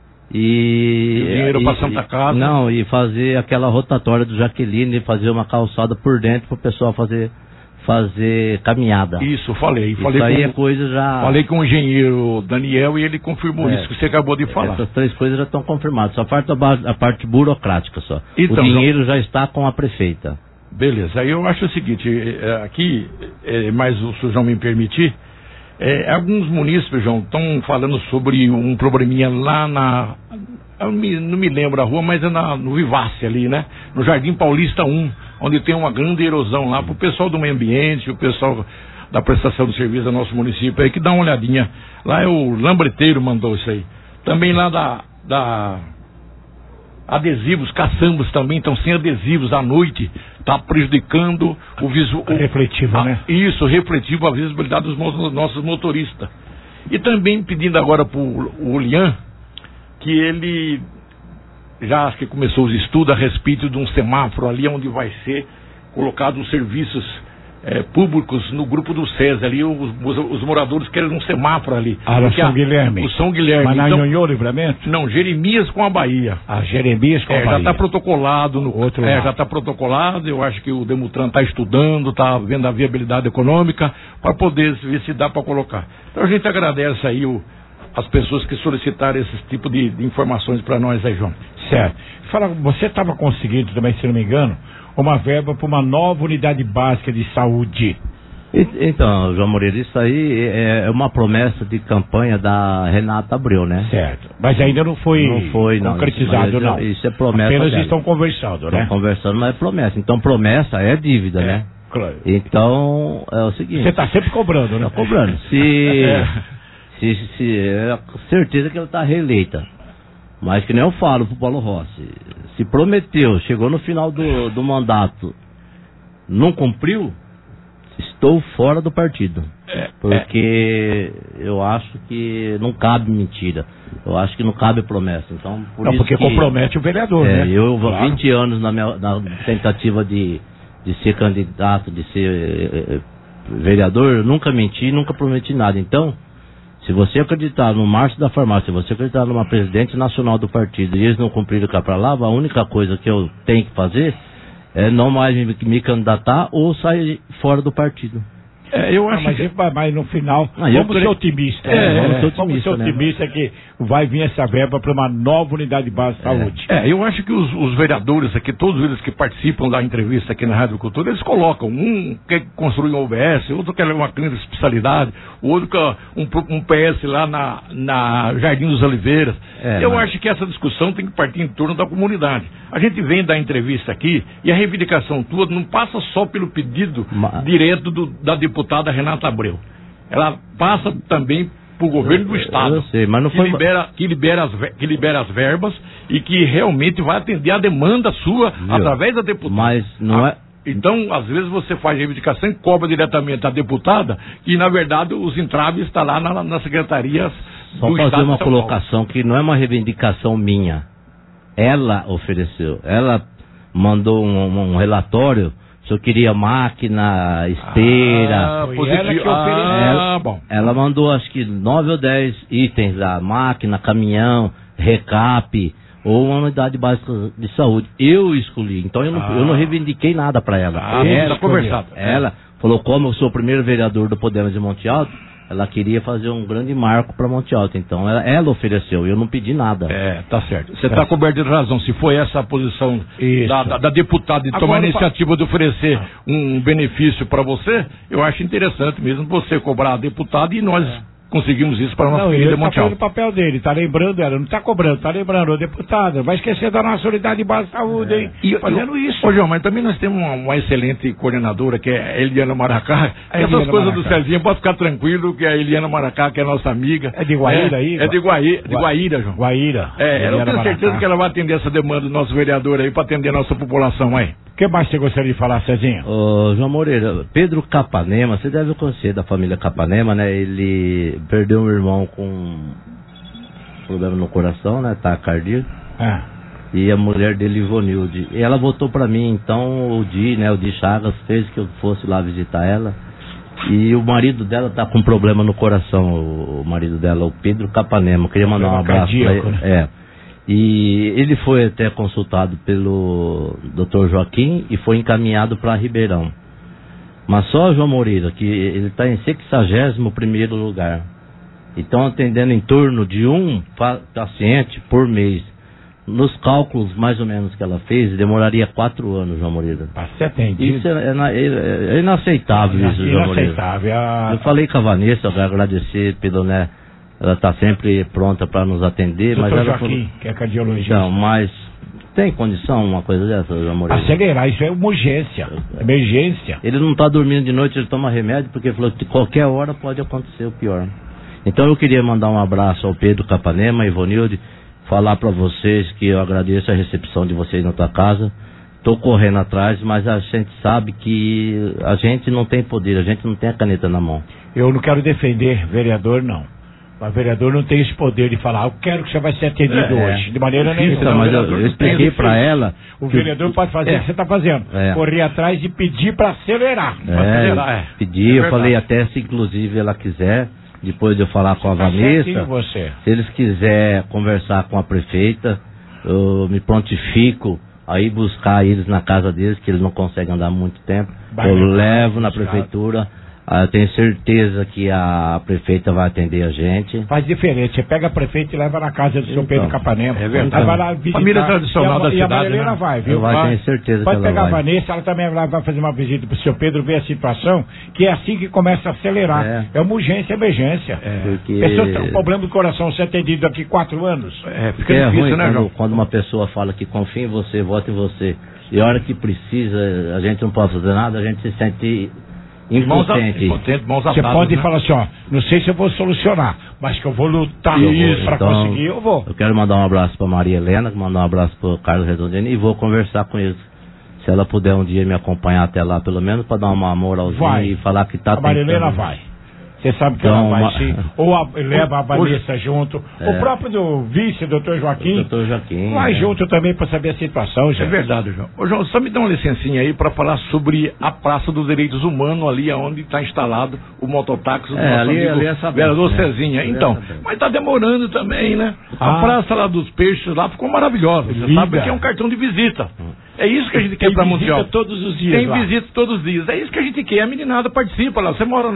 E dinheiro para Santa Casa. Não, e fazer aquela rotatória do Jaqueline, fazer uma calçada por dentro para o pessoal fazer caminhada. Isso, falei. Isso aí é coisa já... Falei com o engenheiro Daniel e ele confirmou isso que você acabou de falar. Essas 3 coisas já estão confirmadas, só falta a parte burocrática só. Então, o dinheiro já está com a prefeita. Beleza, aí eu acho o seguinte, aqui, mas o senhor João me permitir, alguns munícipes, João, estão falando sobre um probleminha lá não me lembro a rua, mas é no Vivace ali, né? No Jardim Paulista 1, onde tem uma grande erosão lá, pro pessoal do meio ambiente, o pessoal da prestação de serviço do nosso município aí, que dá uma olhadinha. Lá é o Lambreteiro mandou isso aí. Também lá da adesivos, caçambas também estão sem adesivos à noite, está prejudicando o visual. Refletivo, né? Isso, refletivo, a visibilidade dos nossos motoristas. E também pedindo agora para o Lian, que ele já acho que começou os estudos a respeito de um semáforo ali onde vai ser colocado os serviços públicos no grupo do César ali, os moradores querem um semáforo ali. São Guilherme. O São Guilherme. Mas na Nhonhô, Livramento? Não, Jeremias com a Bahia. Jeremias com a Bahia. Já está protocolado no outro lado. Já está protocolado, eu acho que o Demutran está estudando, está vendo a viabilidade econômica para poder ver se dá para colocar. Então a gente agradece aí as pessoas que solicitaram esse tipo de informações para nós aí, João. Certo. Fala, você estava conseguindo também, se não me engano, uma verba para uma nova unidade básica de saúde. Então, João Moreira, isso aí é uma promessa de campanha da Renata Abreu, né? Certo. Mas ainda não foi concretizado, não. Isso é promessa. Apenas dela. Estão conversando, né? Estão conversando, mas é promessa. Então, promessa é dívida, né? Claro. Então, é o seguinte... Você está sempre cobrando, né? Está cobrando. É certeza que ela está reeleita. Mas que nem eu falo pro Paulo Rossi, se prometeu, chegou no final do mandato, não cumpriu, estou fora do partido. Porque eu acho que não cabe mentira. Eu acho que não cabe promessa. Então, porque compromete o vereador, né? Eu, 20 anos na tentativa de ser candidato, de ser vereador, eu nunca menti, nunca prometi nada. Então, se você acreditar no Março da Farmácia, se você acreditar numa presidente nacional do partido e eles não cumpriram cá para lá, a única coisa que eu tenho que fazer é não mais me candidatar ou sair fora do partido. Eu acho mas no final, vamos ser otimistas. Vamos ser otimistas que vai vir essa verba para uma nova unidade básica de saúde. Eu acho que os vereadores aqui, todos eles que participam da entrevista aqui na Rádio Cultura, eles colocam, um quer construir um OBS, outro quer uma clínica de especialidade, o outro quer um PS lá na Jardim dos Oliveiras. Eu acho que essa discussão tem que partir em torno da comunidade. A gente vem da entrevista aqui e a reivindicação tua não passa só pelo pedido direto da deputada Renata Abreu. Ela passa também para o governo do Estado. Eu sei, mas não foi... que libera as verbas e que realmente vai atender a demanda sua através da deputada. Mas não é... Então, às vezes você faz reivindicação e cobra diretamente a deputada e, na verdade, os entraves estão lá na secretaria Só do fazer Estado uma de São Paulo. colocação que não é uma reivindicação minha. Ela ofereceu. Ela mandou um relatório. Se eu queria máquina, esteira. Ela mandou acho que 9 ou 10 itens lá. Máquina, caminhão, recap ou uma unidade básica de saúde. Eu escolhi. Então eu não reivindiquei nada para ela. Ela falou, como eu sou o primeiro vereador do Podemos de Monte Alto, ela queria fazer um grande marco para Monte Alto. Então ela ofereceu, eu não pedi nada. Tá certo. Você está coberto de razão. Se foi essa a posição da deputada de tomar a iniciativa de oferecer um benefício para você, eu acho interessante mesmo você cobrar a deputada e nós conseguimos isso para a nossa Não, família ele tá Monte fazendo o Alto. papel dele, tá lembrando ela, não tá cobrando, tá lembrando, ô deputado, vai esquecer da nossa unidade básica de saúde, hein? Fazendo isso. Ô, João, mas também nós temos uma excelente coordenadora, que é a Eliana Maracá. Essas coisas do Cezinha, pode ficar tranquilo, que a Eliana Maracá, que é nossa amiga. É de Guaíra aí? É de Guaíra, João. Guaíra. Eu tenho certeza que ela vai atender essa demanda do nosso vereador aí, para atender a nossa população aí. O que mais você gostaria de falar, Cezinha? Ô, João Moreira, Pedro Capanema, você deve conhecer da família Capanema, né? Ele perdeu um irmão com problema no coração, né? Tá cardíaco. E a mulher dele, Ivonilde. E ela voltou pra mim, então o Di Chagas fez que eu fosse lá visitar ela. E o marido dela tá com problema no coração, o marido dela, o Pedro Capanema. Eu queria mandar um abraço pra ele. Né? E ele foi até consultado pelo Dr. Joaquim e foi encaminhado para Ribeirão. Mas só, João Moreira, que ele está em 61º lugar. E estão atendendo em torno de um paciente por mês. Nos cálculos, mais ou menos, que ela fez, demoraria 4 anos, João Moreira. Para ser atendido. Isso é inaceitável, isso, João Moreira. Inaceitável. Eu falei com a Vanessa, eu quero agradecer pelo, né? Ela está sempre pronta para nos atender. Doutor mas ela Joaquim, falou, que é cardiologista. Então, mas tem condição uma coisa dessa, João Moreira? Acelerar, isso é uma urgência, emergência. Ele não está dormindo de noite, ele toma remédio, porque ele falou que qualquer hora pode acontecer o pior. Então eu queria mandar um abraço ao Pedro Capanema, Ivonilde, falar para vocês que eu agradeço a recepção de vocês na tua casa. Estou correndo atrás, mas a gente sabe que a gente não tem poder, a gente não tem a caneta na mão. Eu não quero defender vereador, não. Mas vereador não tem esse poder de falar, eu quero que você vai ser atendido hoje. De maneira nenhuma. Então, mas eu expliquei para ela. O vereador pode fazer o que você está fazendo. Correr atrás e pedir para acelerar. Pedir, eu falei até se inclusive ela quiser, depois de eu falar com a Vanessa, se eles quiserem conversar com a prefeita, eu me prontifico aí buscar eles na casa deles, que eles não conseguem andar muito tempo. Eu levo na prefeitura. Eu tenho certeza que a prefeita vai atender a gente. Faz diferente, você pega a prefeita e leva na casa do seu Pedro Capanema. É verdade. Vai lá visitar. Família tradicional da cidade. E a Marilena vai, viu? Tenho certeza pode que ela pegar vai. a Vanessa, ela também vai fazer uma visita pro seu Pedro, ver a situação, que é assim que começa a acelerar. É uma urgência, emergência. Porque... Pessoas têm um problema do coração ser atendido daqui 4 anos. Fica difícil, ruim, né, João? Quando uma pessoa fala que confia em você, vota em você, e a hora que precisa, a gente não pode fazer nada, a gente se sente impotente. Você pode falar assim, ó, não sei se eu vou solucionar, mas que eu vou lutar para conseguir, eu vou. Eu quero mandar um abraço para Maria Helena, mandar um abraço para o Carlos Redondini e vou conversar com eles. Se ela puder um dia me acompanhar até lá, pelo menos para dar uma moralzinha e falar que tá tentando. A Maria Helena vai. Você sabe que ela vai sim. Ou leva a Vanessa junto. O próprio do vice, doutor Joaquim. Doutor Joaquim. Vai junto também para saber a situação, gente. É verdade, João. Ô, João, só me dá uma licencinha aí para falar sobre a Praça dos Direitos Humanos, ali onde está instalado o mototáxi do nosso amigo vereador Cezinha. Então, mas está demorando também, né? A praça lá dos peixes lá ficou maravilhosa. Você sabe que é um cartão de visita. É isso que a gente quer para Monte Alto. Todos os dias. Tem visita todos os dias. É isso que a gente quer. A meninada participa lá. Você mora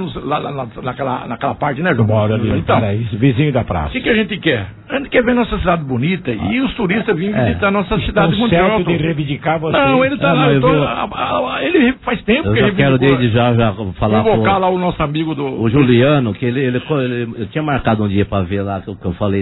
naquela parte, né, João? Mora ali. Então, vizinho da praça. O que a gente quer? A gente quer ver nossa cidade bonita e os turistas virem visitar nossa cidade de Monte Alto. De reivindicar você. Não, ele tá lá. Ele faz tempo que ele quero desde já falar convocar lá o nosso amigo do... O Juliano, que eu tinha marcado um dia para ver lá, que eu falei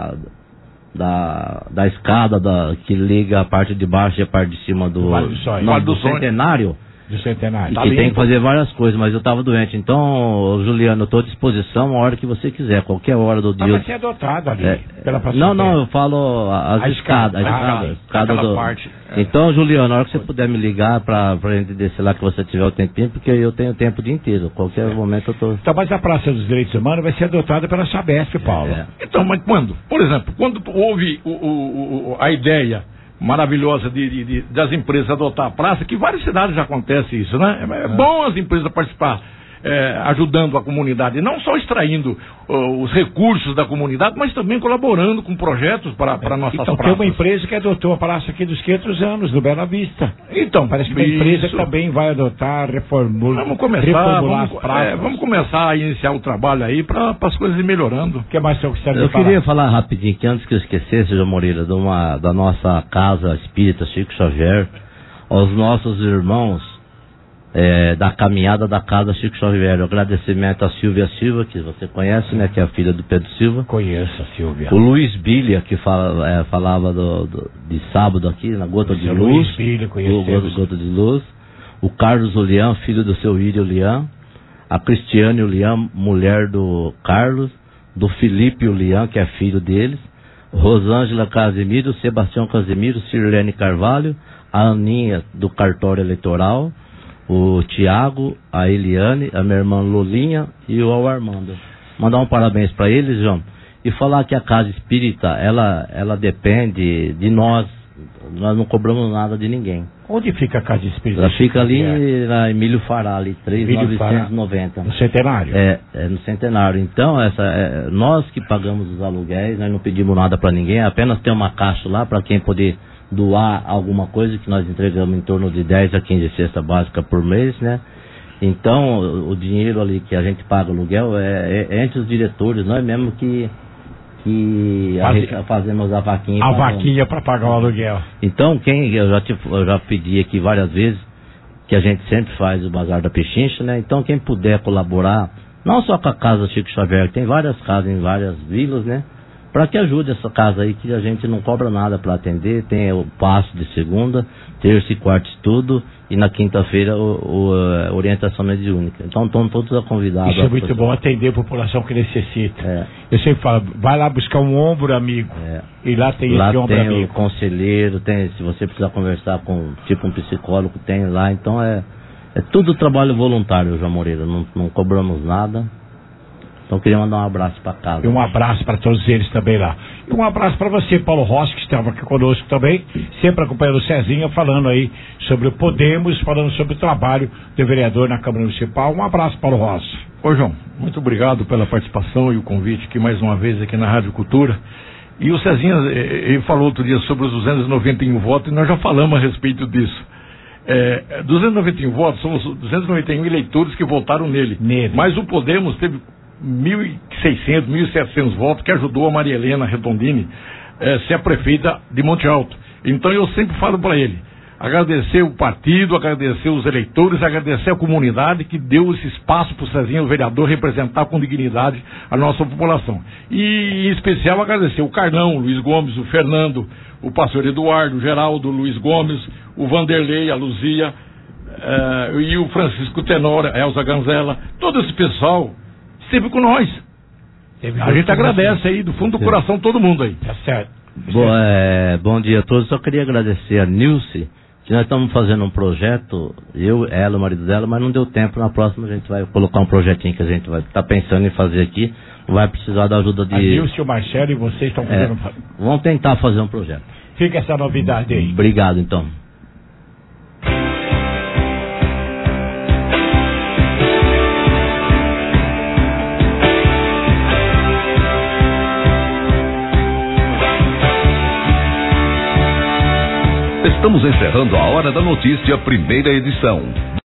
da escada que liga a parte de baixo e a parte de cima do Centenário. Do Centenário. E que tem que fazer várias coisas, mas eu estava doente. Então, Juliano, eu estou à disposição a hora que você quiser, qualquer hora do dia. Mas vai ser adotado ali, pela Não, eu falo as escadas. Parte. Então, Juliano, a hora que você puder me ligar pra gente descer lá, que você tiver o tempinho, porque eu tenho tempo o dia inteiro. Qualquer momento eu tô... Então, mas a Praça dos Direitos Humanos vai ser adotada pela Sabesp, Paulo. Então, mas quando? Por exemplo, quando houve a ideia maravilhosa das empresas adotar a praça, que várias cidades já acontece isso, né? É bom as empresas participar, ajudando a comunidade, não só extraindo os recursos da comunidade, mas também colaborando com projetos para nossas praças. Tem uma empresa que adotou a praça aqui dos 500 anos, do Bela Vista. Então, parece que uma empresa também vai adotar, reformular as praças. Vamos começar a iniciar o trabalho aí para as coisas ir melhorando. O que mais você gostaria de falar? Eu queria falar rapidinho, que antes que eu esquecesse, João Moreira, da nossa casa espírita Chico Xavier, aos nossos irmãos da caminhada da casa Chico Xavier. Agradecimento a Silvia Silva, que você conhece, né? Que é a filha do Pedro Silva. Conheço a Silvia. O Luiz Bilha, que falava de sábado aqui, na Gota de Luz. Luiz Bilha, conhecemos. Gota de Luz. O Carlos Ulian, filho do seu Írio Ulian. A Cristiane Ulian, mulher do Carlos. Do Felipe Ulian, que é filho deles. Rosângela Casimiro, Sebastião Casimiro, Sirlene Carvalho. A Aninha, do cartório eleitoral. O Tiago, a Eliane, a minha irmã Lolinha e o Armando. Mandar um parabéns para eles, João. E falar que a Casa Espírita, ela depende de nós. Nós não cobramos nada de ninguém. Onde fica a Casa Espírita? Ela fica ali na Emílio Fará, ali, 3.990. No Centenário? É no Centenário. Então, nós que pagamos os aluguéis, nós não pedimos nada para ninguém, apenas tem uma caixa lá para quem poder doar alguma coisa, que nós entregamos em torno de 10 a 15 cesta básica por mês, né? Então, o dinheiro ali que a gente paga o aluguel é entre os diretores, nós mesmo que fazemos a vaquinha. A vaquinha para pagar o aluguel. Então, eu já pedi aqui várias vezes, que a gente sempre faz o Bazar da Pechincha, né? Então, quem puder colaborar, não só com a Casa Chico Xavier, tem várias casas em várias vilas, né? Para que ajude essa casa aí, que a gente não cobra nada para atender. Tem o passo de segunda, terça e quarta estudo, e na quinta-feira a orientação mediúnica. Então estão todos convidados. Isso é muito bom, atender a população que necessita. Eu sempre falo, vai lá buscar um ombro amigo. E lá tem esse ombro amigo. Lá tem o conselheiro, se você precisar conversar com um psicólogo, tem lá. Então é tudo trabalho voluntário, João Moreira, não cobramos nada. Então queria mandar um abraço para casa. E um abraço para todos eles também lá. E um abraço para você, Paulo Rossi, que estava aqui conosco também, sempre acompanhando o Cezinha, falando aí sobre o Podemos, falando sobre o trabalho do vereador na Câmara Municipal. Um abraço, Paulo Rossi. Ô João, muito obrigado pela participação e o convite aqui mais uma vez aqui na Rádio Cultura. E o Cezinha, ele falou outro dia sobre os 291 votos e nós já falamos a respeito disso. 291 votos, são os 291 eleitores que votaram nele. Mas o Podemos teve 1.600, 1.700 votos, que ajudou a Maria Helena Redondini ser a prefeita de Monte Alto. Então eu sempre falo para ele, agradecer o partido, agradecer os eleitores, agradecer a comunidade que deu esse espaço para o Cezinha, o vereador, representar com dignidade a nossa população. E em especial agradecer o Carlão, o Luiz Gomes, o Fernando, o pastor Eduardo, o Geraldo, o Luiz Gomes, o Vanderlei, a Luzia, e o Francisco Tenório, a Elza Ganzella, todo esse pessoal esteve com nós. A gente agradece aí do fundo do coração todo mundo aí. Tá certo. Bom dia a todos. Só queria agradecer a Nilce, que nós estamos fazendo um projeto, ela, o marido dela, mas não deu tempo. Na próxima a gente vai colocar um projetinho que a gente vai estar pensando em fazer aqui. Vai precisar da ajuda de... A Nilce, o Marcelo e vocês estão fazendo... Vamos tentar fazer um projeto. Fica essa novidade aí. Obrigado, então. Estamos encerrando a Hora da Notícia, primeira edição.